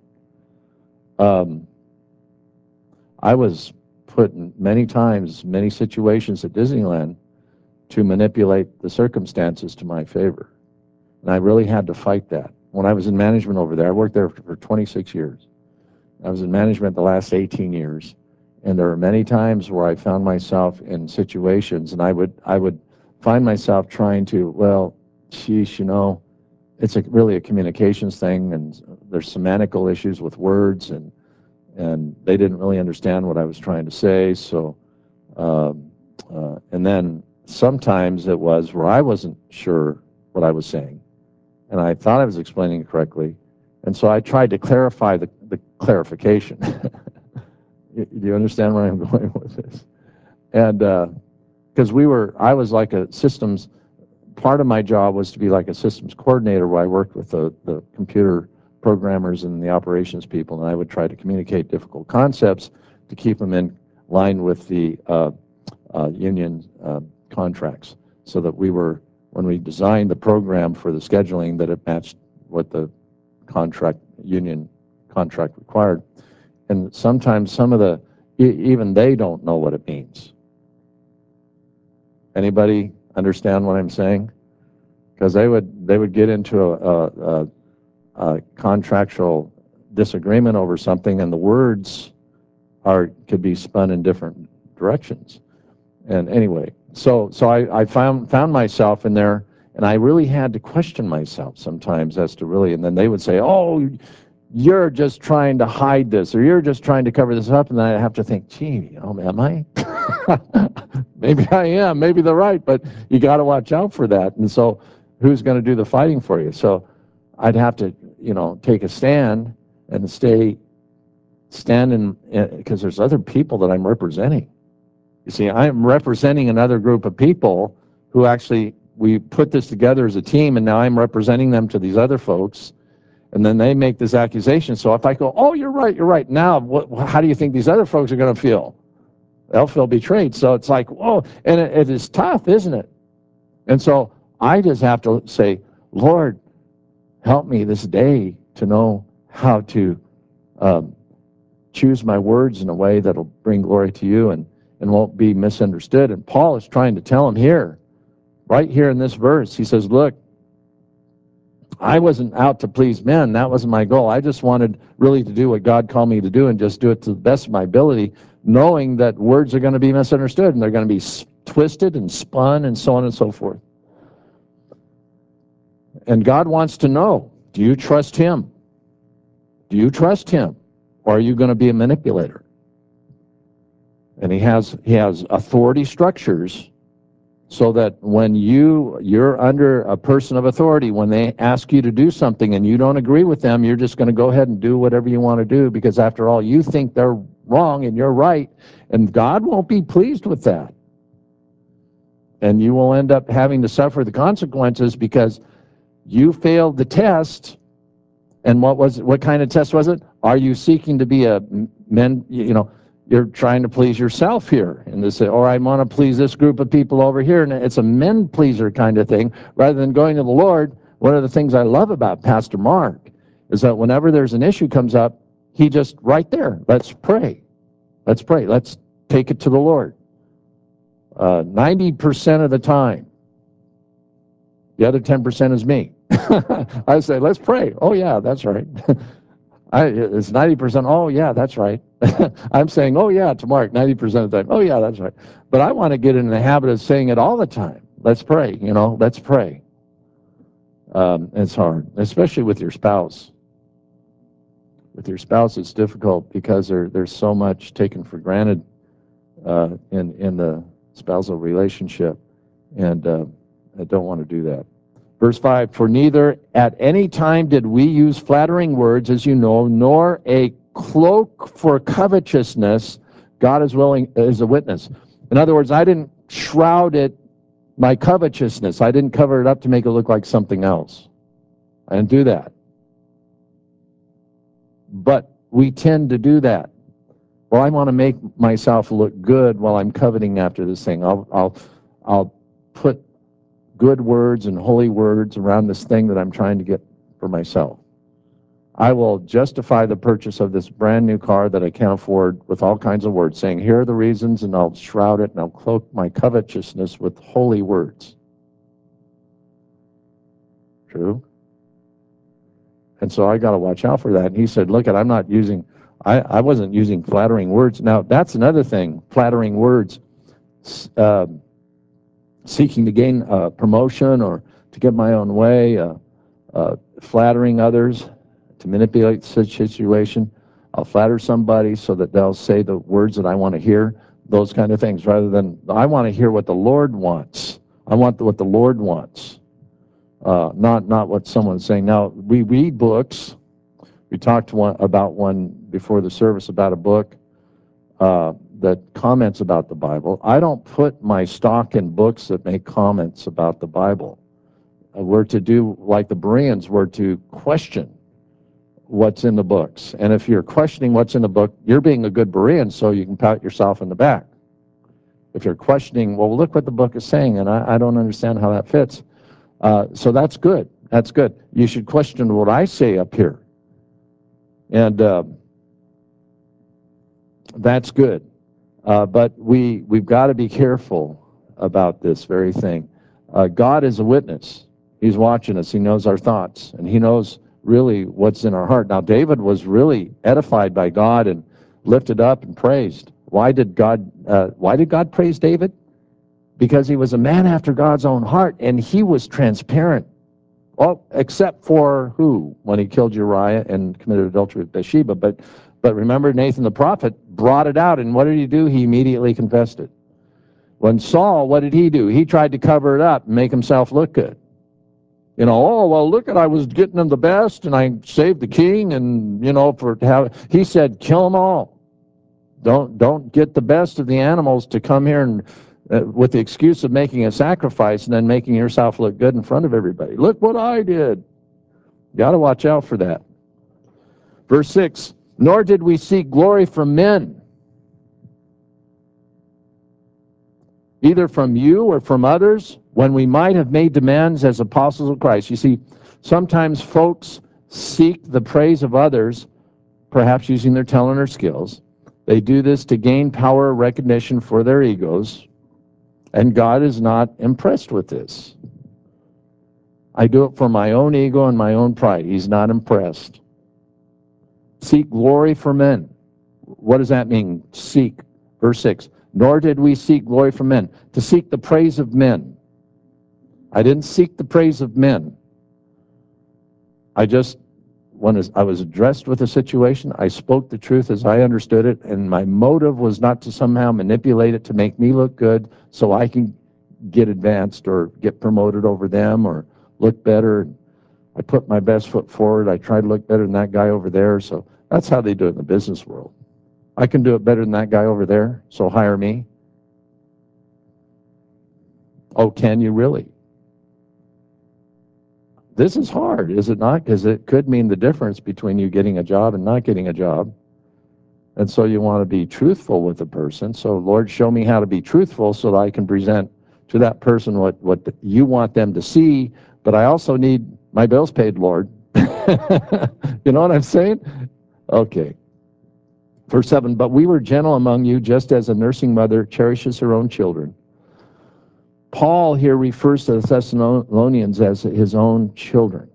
Speaker 1: I was put in many situations at Disneyland to manipulate the circumstances to my favor. And I really had to fight that. When I was in management over there, I worked there for 26 years. I was in management the last 18 years. And there were many times where I found myself in situations, and I would find myself trying to, well, sheesh, it's really a communications thing, and there's semantical issues with words, and they didn't really understand what I was trying to say. So, and then sometimes it was where I wasn't sure what I was saying, and I thought I was explaining it correctly, and so I tried to clarify the clarification. Do you understand where I'm going with this? And because I was like a systems, part of my job was to be like a systems coordinator, where I worked with the computer programmers and the operations people, and I would try to communicate difficult concepts to keep them in line with the union contracts, so that we were when we designed the program for the scheduling, that it matched what the union contract required. And sometimes some of the, even they don't know what it means. Anybody understand what I'm saying? Because they would get into a contractual disagreement over something, and the words could be spun in different directions. And anyway, so I found myself in there, and I really had to question myself sometimes as to really, and then they would say, oh, you're just trying to hide this, or you're just trying to cover this up, and then I have to think, gee, am I? Maybe I am, maybe they're right, but you got to watch out for that. And so who's going to do the fighting for you? So I'd have to, take a stand and stand because there's other people that I'm representing. You see, I'm representing another group of people who actually, we put this together as a team, and now I'm representing them to these other folks, and then they make this accusation. So if I go, oh, you're right, now how do you think these other folks are going to feel? They'll feel betrayed. So it's like, whoa, and it is tough, isn't it? And so I just have to say, Lord, help me this day to know how to choose my words in a way that'll bring glory to you and won't be misunderstood. And Paul is trying to tell him here, right here in this verse, he says, look, I wasn't out to please men. That wasn't my goal. I just wanted really to do what God called me to do and just do it to the best of my ability, knowing that words are going to be misunderstood and they're going to be twisted and spun and so on and so forth. And God wants to know, do you trust him? Do you trust him? Or are you going to be a manipulator? And he has authority structures so that when you're under a person of authority, when they ask you to do something and you don't agree with them, you're just going to go ahead and do whatever you want to do, because after all, you think they're wrong and you're right, and God won't be pleased with that. And you will end up having to suffer the consequences because you failed the test. And what kind of test was it? Are you seeking to be you're trying to please yourself here. And they say, or I want to please this group of people over here. And it's a men pleaser kind of thing. Rather than going to the Lord, one of the things I love about Pastor Mark is that whenever there's an issue comes up, he just right there, let's pray. Let's pray. Let's take it to the Lord. 90% of the time, the other 10% is me. I say, let's pray. Oh, yeah, that's right. It's 90%. Oh, yeah, that's right. I'm saying, oh, yeah, to Mark, 90% of the time. Oh, yeah, that's right. But I want to get in the habit of saying it all the time. Let's pray, let's pray. It's hard, especially with your spouse. With your spouse, it's difficult because there's so much taken for granted in the spousal relationship, and I don't want to do that. Verse 5, for neither at any time did we use flattering words, as you know, nor a cloak for covetousness. God is a witness. In other words, I didn't shroud it, my covetousness. I didn't cover it up to make it look like something else. I didn't do that. But we tend to do that. Well, I want to make myself look good while I'm coveting after this thing. I'll put good words and holy words around this thing that I'm trying to get for myself. I will justify the purchase of this brand new car that I can't afford with all kinds of words, saying, here are the reasons, and I'll shroud it and I'll cloak my covetousness with holy words. True? And so I got to watch out for that. And he said, look, I wasn't using flattering words. Now, that's another thing, flattering words. Seeking to gain promotion or to get my own way, flattering others to manipulate such situation. I'll flatter somebody so that they'll say the words that I want to hear, those kind of things, rather than I want to hear what the Lord wants. I want what the Lord wants, not what someone's saying. Now, we read books. We talked about one before the service about a book that comments about the Bible. I don't put my stock in books that make comments about the Bible. We're to do like the Bereans were to question what's in the books. And if you're questioning what's in the book, you're being a good Berean, so you can pat yourself in the back. If you're questioning, well, look what the book is saying, and I don't understand how that fits. So that's good. That's good. You should question what I say up here. And that's good. But we've got to be careful about this very thing. God is a witness. He's watching us. He knows our thoughts, and he knows really what's in our heart. Now, David was really edified by God and lifted up and praised. Why did God praise David? Because he was a man after God's own heart, and he was transparent. Well, except for who? When he killed Uriah and committed adultery with Bathsheba. But remember, Nathan the prophet brought it out, and what did he do? He immediately confessed it. When Saul, what did he do? He tried to cover it up and make himself look good. You know, oh, well, look at, I was getting them the best, and I saved the king, and, you know, he said, kill them all. Don't get the best of the animals to come here and with the excuse of making a sacrifice and then making yourself look good in front of everybody. Look what I did. Got to watch out for that. Verse 6, nor did we seek glory from men, either from you or from others, when we might have made demands as apostles of Christ. You see, sometimes folks seek the praise of others, perhaps using their talent or skills. They do this to gain power or recognition for their egos, and God is not impressed with this. I do it for my own ego and my own pride. He's not impressed. Seek glory for men. What does that mean? Seek. Verse 6. Nor did we seek glory from men. To seek the praise of men. I didn't seek the praise of men. When I was addressed with a situation, I spoke the truth as I understood it, and my motive was not to somehow manipulate it to make me look good so I can get advanced or get promoted over them or look better. I put my best foot forward. I tried to look better than that guy over there. So that's how they do it in the business world. I can do it better than that guy over there, so hire me. Oh, can you really? This is hard, is it not? Because it could mean the difference between you getting a job and not getting a job. And so you want to be truthful with the person. So, Lord, show me how to be truthful so that I can present to that person what you want them to see. But I also need my bills paid, Lord. You know what I'm saying? Okay. Verse 7, but we were gentle among you, just as a nursing mother cherishes her own children. Paul here refers to the Thessalonians as his own children.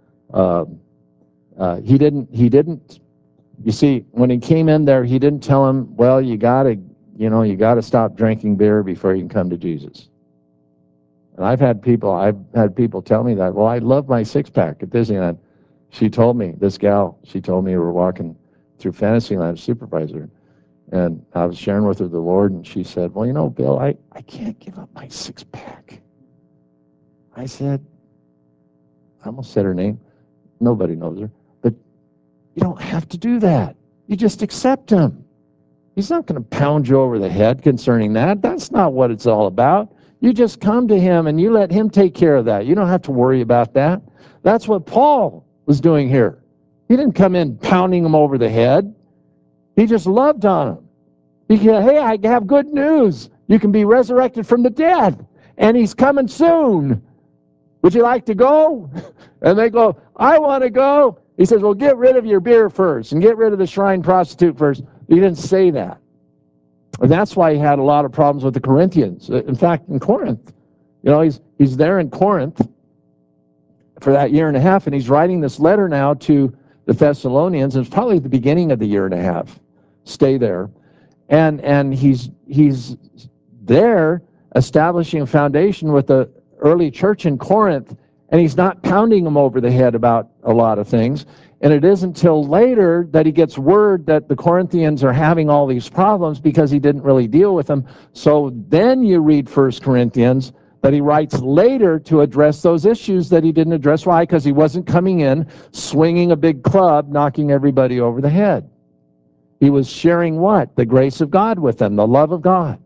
Speaker 1: He didn't, you see, when he came in there, he didn't tell him, well, you gotta stop drinking beer before you can come to Jesus. And I've had people tell me that, well, I love my six-pack at Disneyland. This gal, she told me we were walking through Fantasyland, supervisor, and I was sharing with her the Lord, and she said, well, you know, Bill, I can't give up my six-pack. I said, I almost said her name. Nobody knows her. But you don't have to do that. You just accept him. He's not going to pound you over the head concerning that. That's not what it's all about. You just come to him and you let him take care of that. You don't have to worry about that. That's what Paul was doing here. He didn't come in pounding him over the head. He just loved on him. He said, hey, I have good news. You can be resurrected from the dead, and he's coming soon. Would you like to go? And they go, I want to go. He says, well, get rid of your beer first and get rid of the shrine prostitute first. He didn't say that. And that's why he had a lot of problems with the Corinthians. In fact, in Corinth, you know, he's there in Corinth for that year and a half, and he's writing this letter now to the Thessalonians. And it's probably the beginning of the year and a half. Stay there. And he's there establishing a foundation with the early church in Corinth, and he's not pounding them over the head about a lot of things. And it isn't until later that he gets word that the Corinthians are having all these problems because he didn't really deal with them. So then you read 1 Corinthians that he writes later to address those issues that he didn't address. Why? Because he wasn't coming in swinging a big club, knocking everybody over the head. He was sharing what? The grace of God with them, the love of God.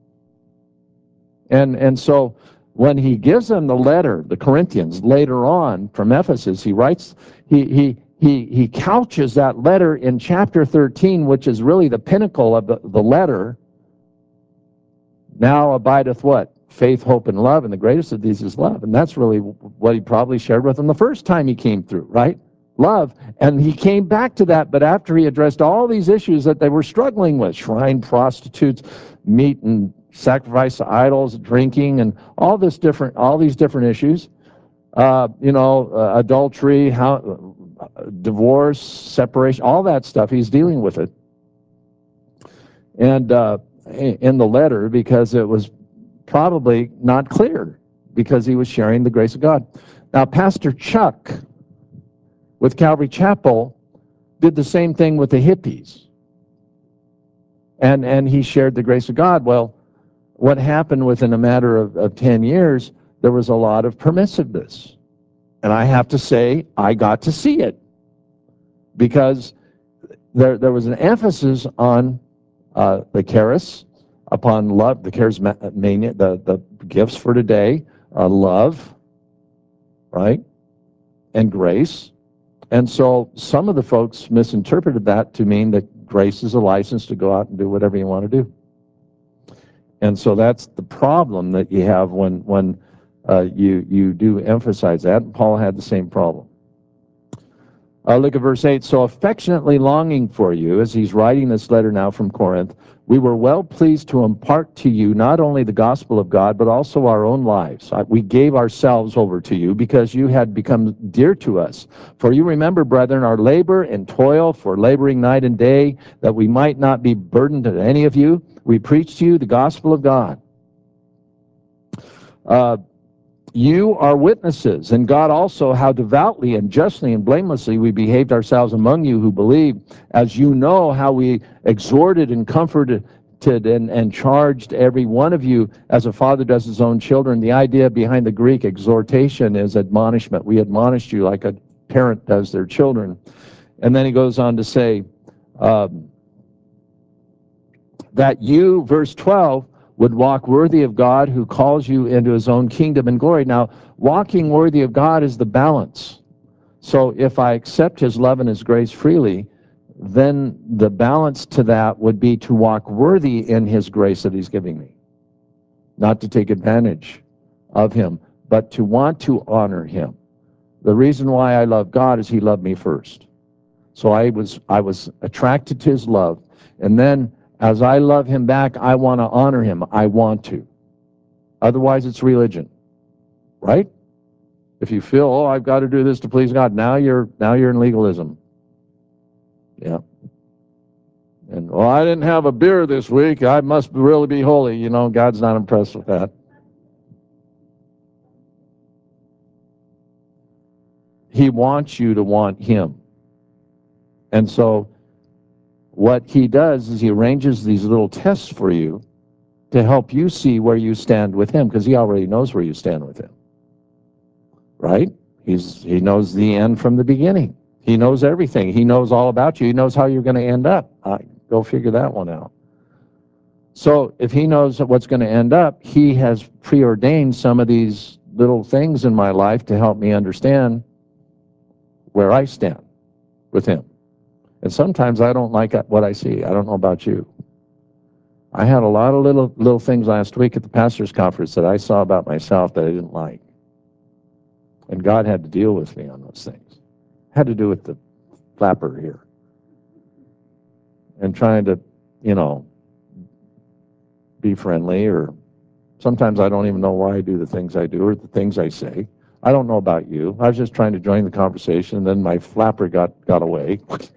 Speaker 1: And so when he gives them the letter, the Corinthians, later on from Ephesus, he writes, he couches that letter in chapter 13, which is really the pinnacle of the letter. Now abideth what? faith, hope, and love, and the greatest of these is love. And that's really what he probably shared with them the first time he came through, right? Love. And he came back to that, but after he addressed all these issues that they were struggling with, shrine prostitutes, meat and sacrifice to idols, drinking, and all these different issues, adultery, divorce, separation, all that stuff, he's dealing with it. And in the letter, because it was probably not clear, because he was sharing the grace of God. Now, Pastor Chuck with Calvary Chapel did the same thing with the hippies. And he shared the grace of God. Well, what happened within a matter of 10 years, there was a lot of permissiveness. And I have to say, I got to see it. Because there was an emphasis on the charis, upon love, the charismania, the gifts for today, love, right, and grace. And so some of the folks misinterpreted that to mean that grace is a license to go out and do whatever you want to do. And so that's the problem that you have when you do emphasize that. And Paul had the same problem. Look at verse 8. So affectionately longing for you, as he's writing this letter now from Corinth, we were well pleased to impart to you not only the gospel of God, but also our own lives. We gave ourselves over to you because you had become dear to us. For you remember, brethren, our labor and toil for laboring night and day, that we might not be burdened to any of you. We preached to you the gospel of God. You are witnesses, and God also, how devoutly and justly and blamelessly we behaved ourselves among you who believe, as you know how we exhorted and comforted and charged every one of you as a father does his own children. The idea behind the Greek exhortation is admonishment. We admonished you like a parent does their children. And then he goes on to say that you, verse 12, would walk worthy of God who calls you into his own kingdom and glory. Now, walking worthy of God is the balance. So if I accept his love and his grace freely, then the balance to that would be to walk worthy in his grace that he's giving me. Not to take advantage of him, but to want to honor him. The reason why I love God is he loved me first. So I was attracted to his love, and then as I love him back, I want to honor him. I want to. Otherwise, it's religion, right? If you feel, oh, I've got to do this to please God, now you're in legalism. Yeah. And, well, I didn't have a beer this week. I must really be holy. You know, God's not impressed with that. He wants you to want him. And so what he does is he arranges these little tests for you to help you see where you stand with him, because he already knows where you stand with him. Right? He knows the end from the beginning. He knows everything. He knows all about you. He knows how you're going to end up. Go figure that one out. So if he knows what's going to end up, he has preordained some of these little things in my life to help me understand where I stand with him. And sometimes I don't like what I see. I don't know about you. I had a lot of little things last week at the pastor's conference that I saw about myself that I didn't like. And God had to deal with me on those things. Had to do with the flapper here. And trying to, be friendly, or sometimes I don't even know why I do the things I do or the things I say. I don't know about you. I was just trying to join the conversation, and then my flapper got away.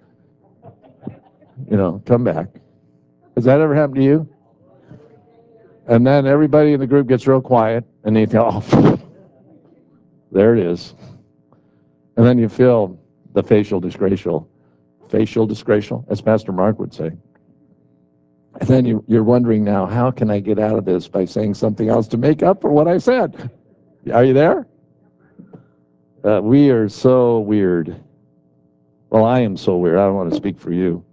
Speaker 1: Come back. Has that ever happened to you? And then everybody in the group gets real quiet, and they think, oh, there it is. And then you feel the facial disgraceful, as Pastor Mark would say. And then you're wondering now, how can I get out of this by saying something else to make up for what I said? Are you there? We are so weird. Well, I am so weird. I don't want to speak for you.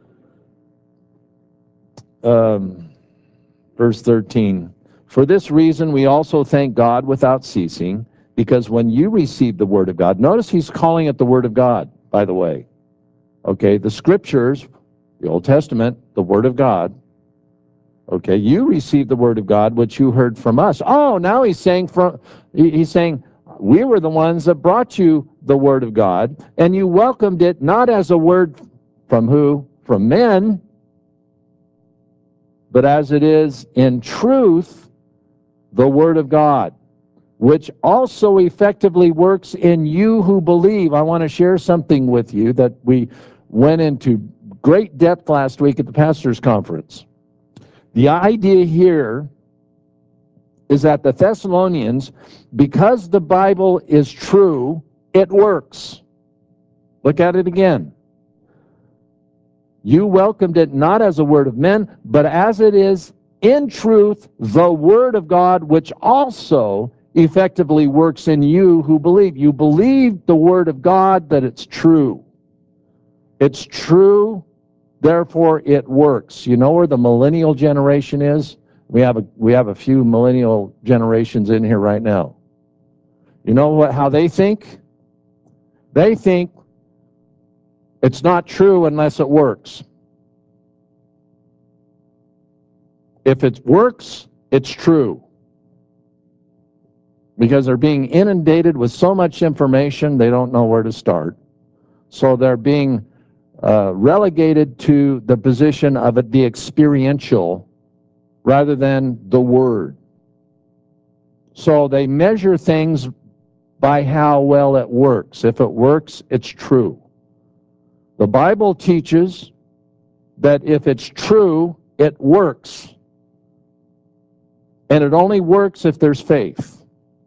Speaker 1: Verse 13. For this reason we also thank God without ceasing, because when you received the word of God, notice he's calling it the word of God, by the way. Okay, the scriptures, the Old Testament, the word of God, Okay, you received the word of God, which you heard from us. Oh, now he's saying we were the ones that brought you the word of God, and you welcomed it not as a word from who? From men, but as it is in truth, the word of God, which also effectively works in you who believe. I want to share something with you that we went into great depth last week at the pastors' conference. The idea here is that the Thessalonians, because the Bible is true, it works. Look at it again. You welcomed it not as a word of men, but as it is in truth, the word of God, which also effectively works in you who believe. You believe the word of God, that it's true. It's true, therefore it works. You know where the millennial generation is? We have a few millennial generations in here right now. You know how they think? They think it's not true unless it works. If it works, it's true. Because they're being inundated with so much information, they don't know where to start. So they're being relegated to the position of the experiential rather than the word. So they measure things by how well it works. If it works, it's true. The Bible teaches that if it's true, it works. And it only works if there's faith.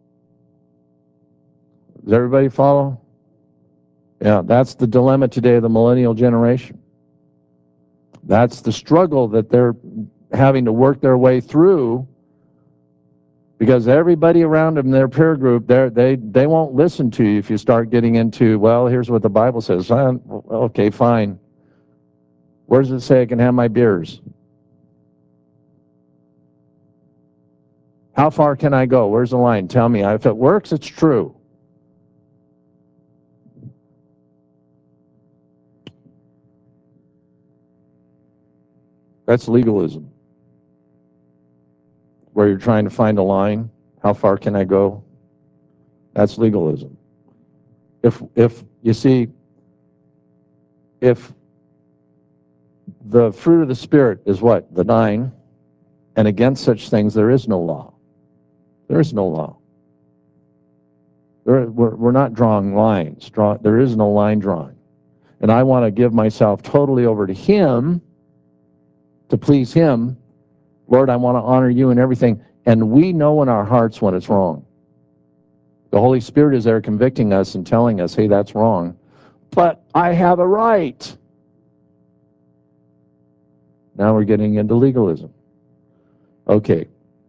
Speaker 1: Does everybody follow? Yeah, that's the dilemma today of the millennial generation. That's the struggle that they're having to work their way through, because everybody around them, their peer group, they won't listen to you if you start getting into, well, here's what the Bible says. Okay, fine. Where does it say I can have my beers? How far can I go? Where's the line? Tell me. If it works, it's true. That's legalism. Where you're trying to find a line. How far can I go? That's legalism. If you see, if the fruit of the Spirit is what? The 9, and against such things there is no law. There is no law. We're not drawing lines. There is no line drawing. And I want to give myself totally over to Him, to please Him. Lord, I want to honor you in everything. And we know in our hearts when it's wrong. The Holy Spirit is there convicting us and telling us, hey, that's wrong. But I have a right. Now we're getting into legalism. Okay.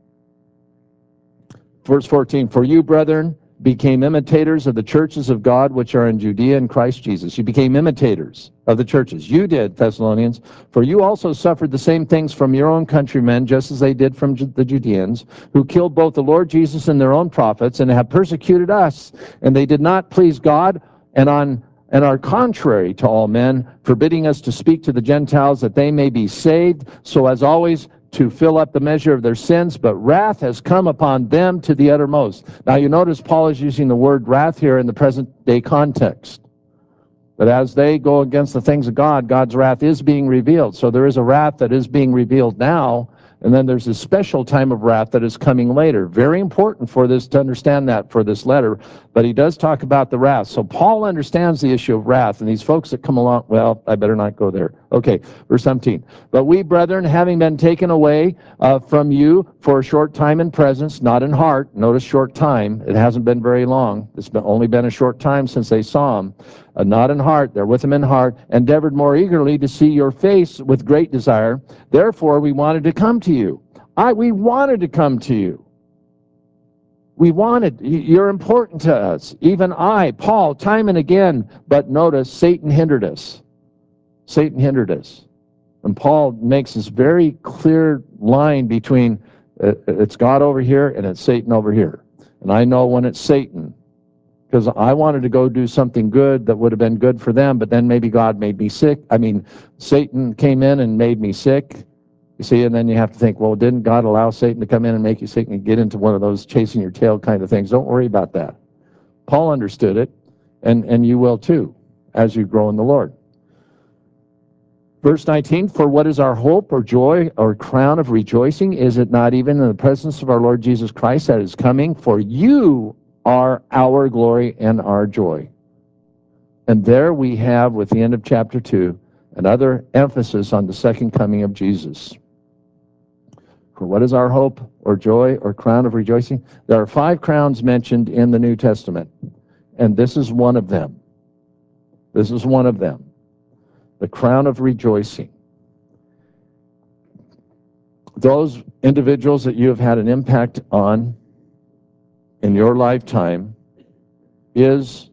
Speaker 1: Verse 14, for you, brethren, became imitators of the churches of God which are in Judea in Christ Jesus. You became imitators of the churches. You did, Thessalonians, for you also suffered the same things from your own countrymen, just as they did from the Judeans, who killed both the Lord Jesus and their own prophets, and have persecuted us. And they did not please God, and are contrary to all men, forbidding us to speak to the Gentiles that they may be saved, so as always to fill up the measure of their sins, but wrath has come upon them to the uttermost. Now you notice Paul is using the word wrath here in the present day context. But as they go against the things of God, God's wrath is being revealed. So there is a wrath that is being revealed now, and then there's a special time of wrath that is coming later. Very important for this to understand that for this letter, but he does talk about the wrath. So Paul understands the issue of wrath, and these folks that come along, well, I better not go there. Okay, verse 17. But we, brethren, having been taken away from you for a short time in presence, not in heart, notice short time, it hasn't been very long, only been a short time since they saw him, not in heart, they're with him in heart, endeavored more eagerly to see your face with great desire. Therefore, we wanted to come to you. We wanted to come to you. You're important to us. Even I, Paul, time and again, but notice, Satan hindered us. Satan hindered us. And Paul makes this very clear line between it's God over here and it's Satan over here. And I know when it's Satan, because I wanted to go do something good that would have been good for them, but then maybe God made me sick. Satan came in and made me sick. You see, and then you have to think, well, didn't God allow Satan to come in and make you sick and get into one of those chasing your tail kind of things? Don't worry about that. Paul understood it, and you will too, as you grow in the Lord. Verse 19, for what is our hope or joy or crown of rejoicing? Is it not even in the presence of our Lord Jesus Christ that is coming? For you are our glory and our joy. And there we have, with the end of chapter 2, another emphasis on the second coming of Jesus. For what is our hope or joy or crown of rejoicing? There are 5 crowns mentioned in the New Testament, and this is one of them. This is one of them. The crown of rejoicing. Those individuals that you have had an impact on in your lifetime is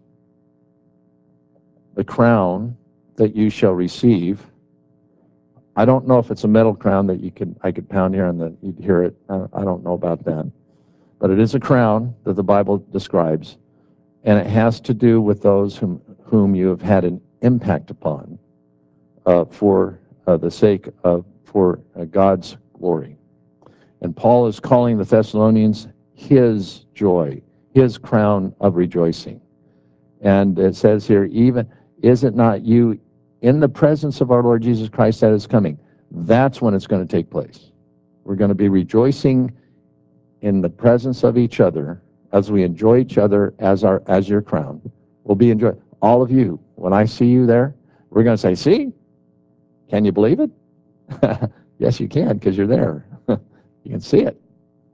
Speaker 1: the crown that you shall receive. I don't know if it's a metal crown that I could pound here and you'd hear it. I don't know about that. But it is a crown that the Bible describes, and it has to do with those whom you have had an impact upon for the sake of God's glory. And Paul is calling the Thessalonians his joy, his crown of rejoicing. And it says here, even, is it not you in the presence of our Lord Jesus Christ that is coming? That's when it's going to take place. We're going to be rejoicing in the presence of each other as we enjoy each other as your crown. We'll be enjoying, all of you, when I see you there, we're going to say, see? Can you believe it? Yes, you can, because you're there. You can see it.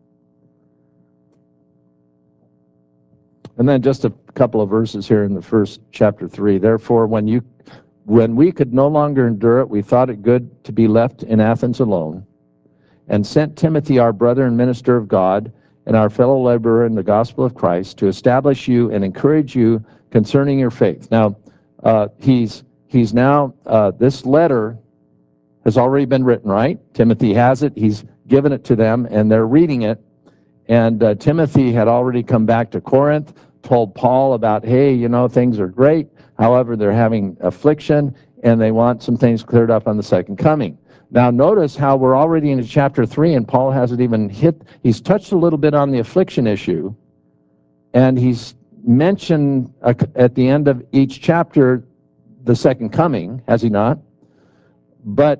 Speaker 1: And then just a couple of verses here in the first chapter 3. Therefore, when we could no longer endure it, we thought it good to be left in Athens alone, and sent Timothy, our brother and minister of God, and our fellow laborer in the gospel of Christ, to establish you and encourage you concerning your faith. Now, he's now, this letter has already been written, right? Timothy has it. He's given it to them, and they're reading it. And Timothy had already come back to Corinth, told Paul about, hey, you know, things are great. However, they're having affliction, and they want some things cleared up on the second coming. Now, notice how we're already into chapter 3, and Paul hasn't even he's touched a little bit on the affliction issue, and he's mentioned at the end of each chapter the second coming, has he not? But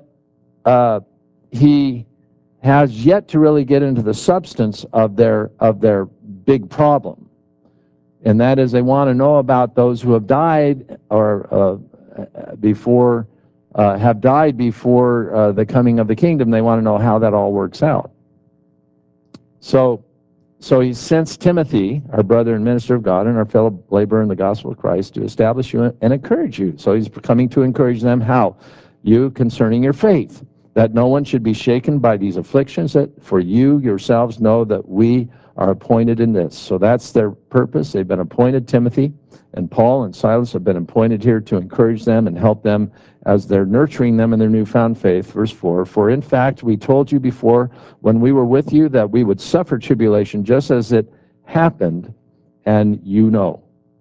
Speaker 1: he has yet to really get into the substance of their big problem, and that is they want to know about those who have died or have died before the coming of the kingdom. They want to know how that all works out. So he sends Timothy, our brother and minister of God, and our fellow laborer in the gospel of Christ, to establish you and encourage you. So he's coming to encourage them. How? You concerning your faith, that no one should be shaken by these afflictions, that for you yourselves know that we are appointed in this. So that's their purpose. They've been appointed. Timothy and Paul and Silas have been appointed here to encourage them and help them as they're nurturing them in their newfound faith. Verse 4, for in fact we told you before when we were with you that we would suffer tribulation just as it happened, and you know.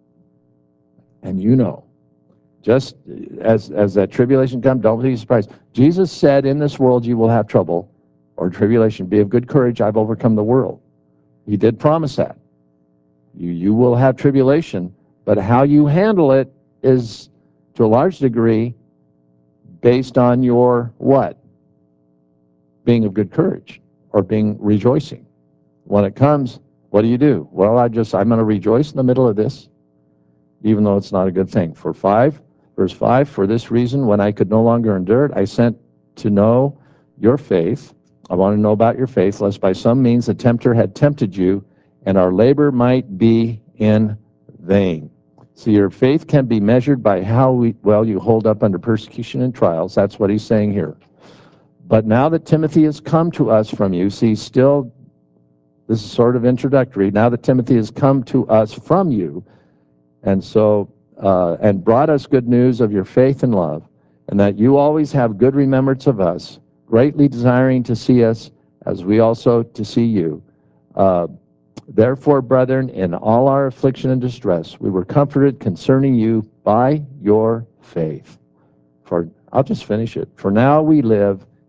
Speaker 1: And you know. Just as that tribulation comes, don't be surprised. Jesus said, in this world you will have trouble or tribulation. Be of good courage, I've overcome the world. He did promise that. You will have tribulation, but how you handle it is, to a large degree, based on your what? Being of good courage or being rejoicing. When it comes, what do? Well, I'm going to rejoice in the middle of this, even though it's not a good thing. Verse 5, for this reason, when I could no longer endure it, I sent to know your faith. I want to know about your faith, lest by some means the tempter had tempted you, and our labor might be in vain. So your faith can be measured by how well you hold up under persecution and trials. That's what he's saying here. But now that Timothy has come to us from you, see, still, this is sort of introductory. Now that Timothy has come to us from you, and so and brought us good news of your faith and love, and that you always have good remembrance of us, greatly desiring to see us as we also to see you. Therefore, brethren, in all our affliction and distress, we were comforted concerning you by your faith. For I'll just finish it. For now we live,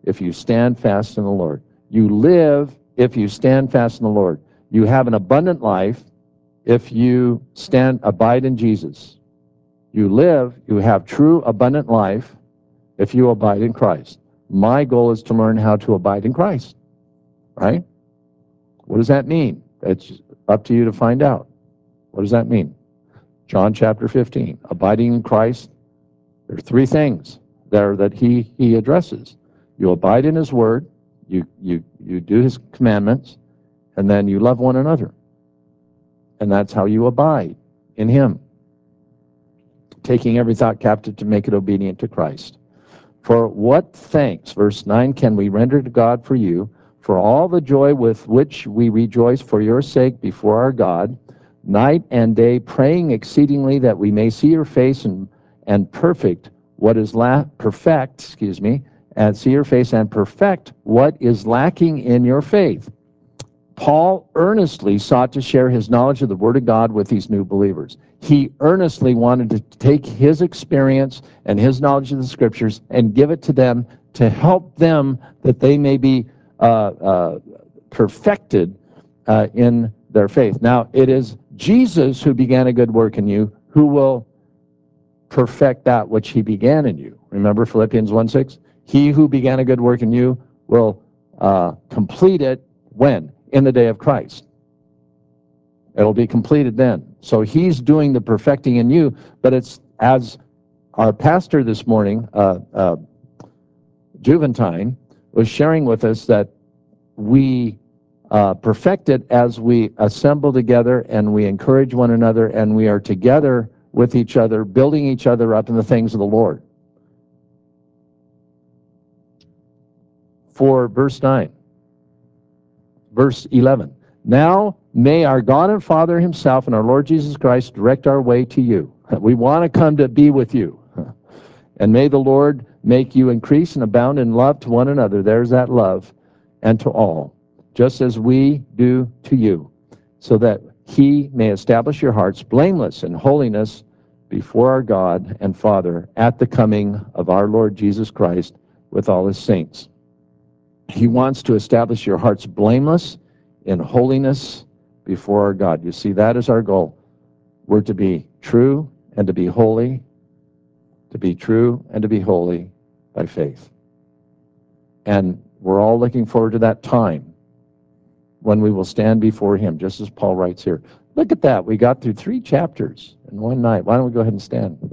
Speaker 1: if you stand fast in the Lord. You live if you stand fast in the Lord. You have an abundant life if you abide in Jesus. You have true abundant life if you abide in Christ. My goal is to learn how to abide in Christ, right? What does that mean? It's up to you to find out. What does that mean? John chapter 15, abiding in Christ. There are three things there that he addresses. You abide in his word, you do his commandments, and then you love one another. And that's how you abide in him. Taking every thought captive to make it obedient to Christ. For what thanks, verse 9, can we render to God for you, for all the joy with which we rejoice for your sake before our God, night and day, praying exceedingly that we may see your face and perfect what is and see your face and perfect what is lacking in your faith. Paul earnestly sought to share his knowledge of the Word of God with these new believers. He earnestly wanted to take his experience and his knowledge of the Scriptures and give it to them to help them that they may be perfected in their faith. Now, it is Jesus who began a good work in you, who will perfect that which he began in you. Remember Philippians 1:6? He who began a good work in you will complete it when? In the day of Christ. It'll be completed then. So he's doing the perfecting in you, but it's as our pastor this morning, Juventine, was sharing with us that we perfect it as we assemble together and we encourage one another and we are together with each other, building each other up in the things of the Lord. For verse 9. Verse 11, now may our God and Father himself and our Lord Jesus Christ direct our way to you. We want to come to be with you. And may the Lord make you increase and abound in love to one another. There's that love. And to all, just as we do to you, so that he may establish your hearts blameless in holiness before our God and Father at the coming of our Lord Jesus Christ with all his saints. He wants to establish your hearts blameless in holiness before our God. You see, that is our goal. We're to be true and to be holy, to be true and to be holy by faith. And we're all looking forward to that time when we will stand before him, just as Paul writes here. Look at that. We got through 3 chapters in one night. Why don't we go ahead and stand?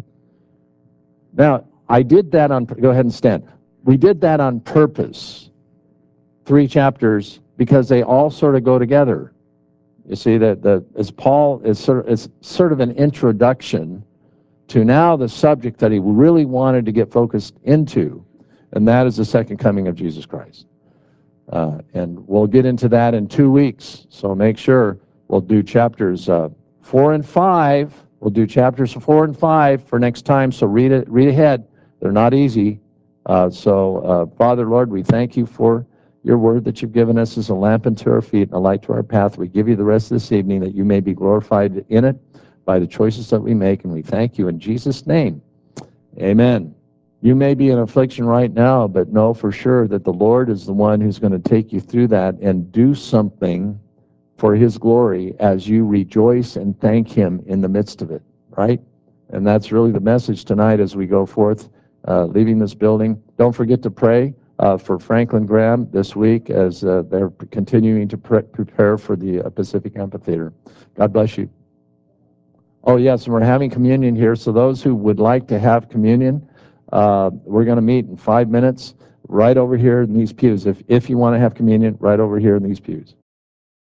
Speaker 1: Now, I did that go ahead and stand. We did that on purpose. 3 chapters, because they all sort of go together. You see that as Paul is sort of an introduction to now the subject that he really wanted to get focused into, and that is the second coming of Jesus Christ. And we'll get into that in 2 weeks. So make sure we'll do chapters 4 and 5. We'll do chapters 4 and 5 for next time. So read ahead. They're not easy. Father, Lord, we thank you for your word that you've given us as a lamp unto our feet and a light to our path. We give you the rest of this evening that you may be glorified in it by the choices that we make, and we thank you in Jesus' name. Amen. You may be in affliction right now, but know for sure that the Lord is the one who's going to take you through that and do something for his glory as you rejoice and thank him in the midst of it, right? And that's really the message tonight as we go forth, leaving this building. Don't forget to pray for Franklin Graham this week as they're continuing to prepare for the Pacific Amphitheater. God bless you. Oh, yes, and we're having communion here. So those who would like to have communion, we're going to meet in 5 minutes right over here in these pews. If you want to have communion, right over here in these pews.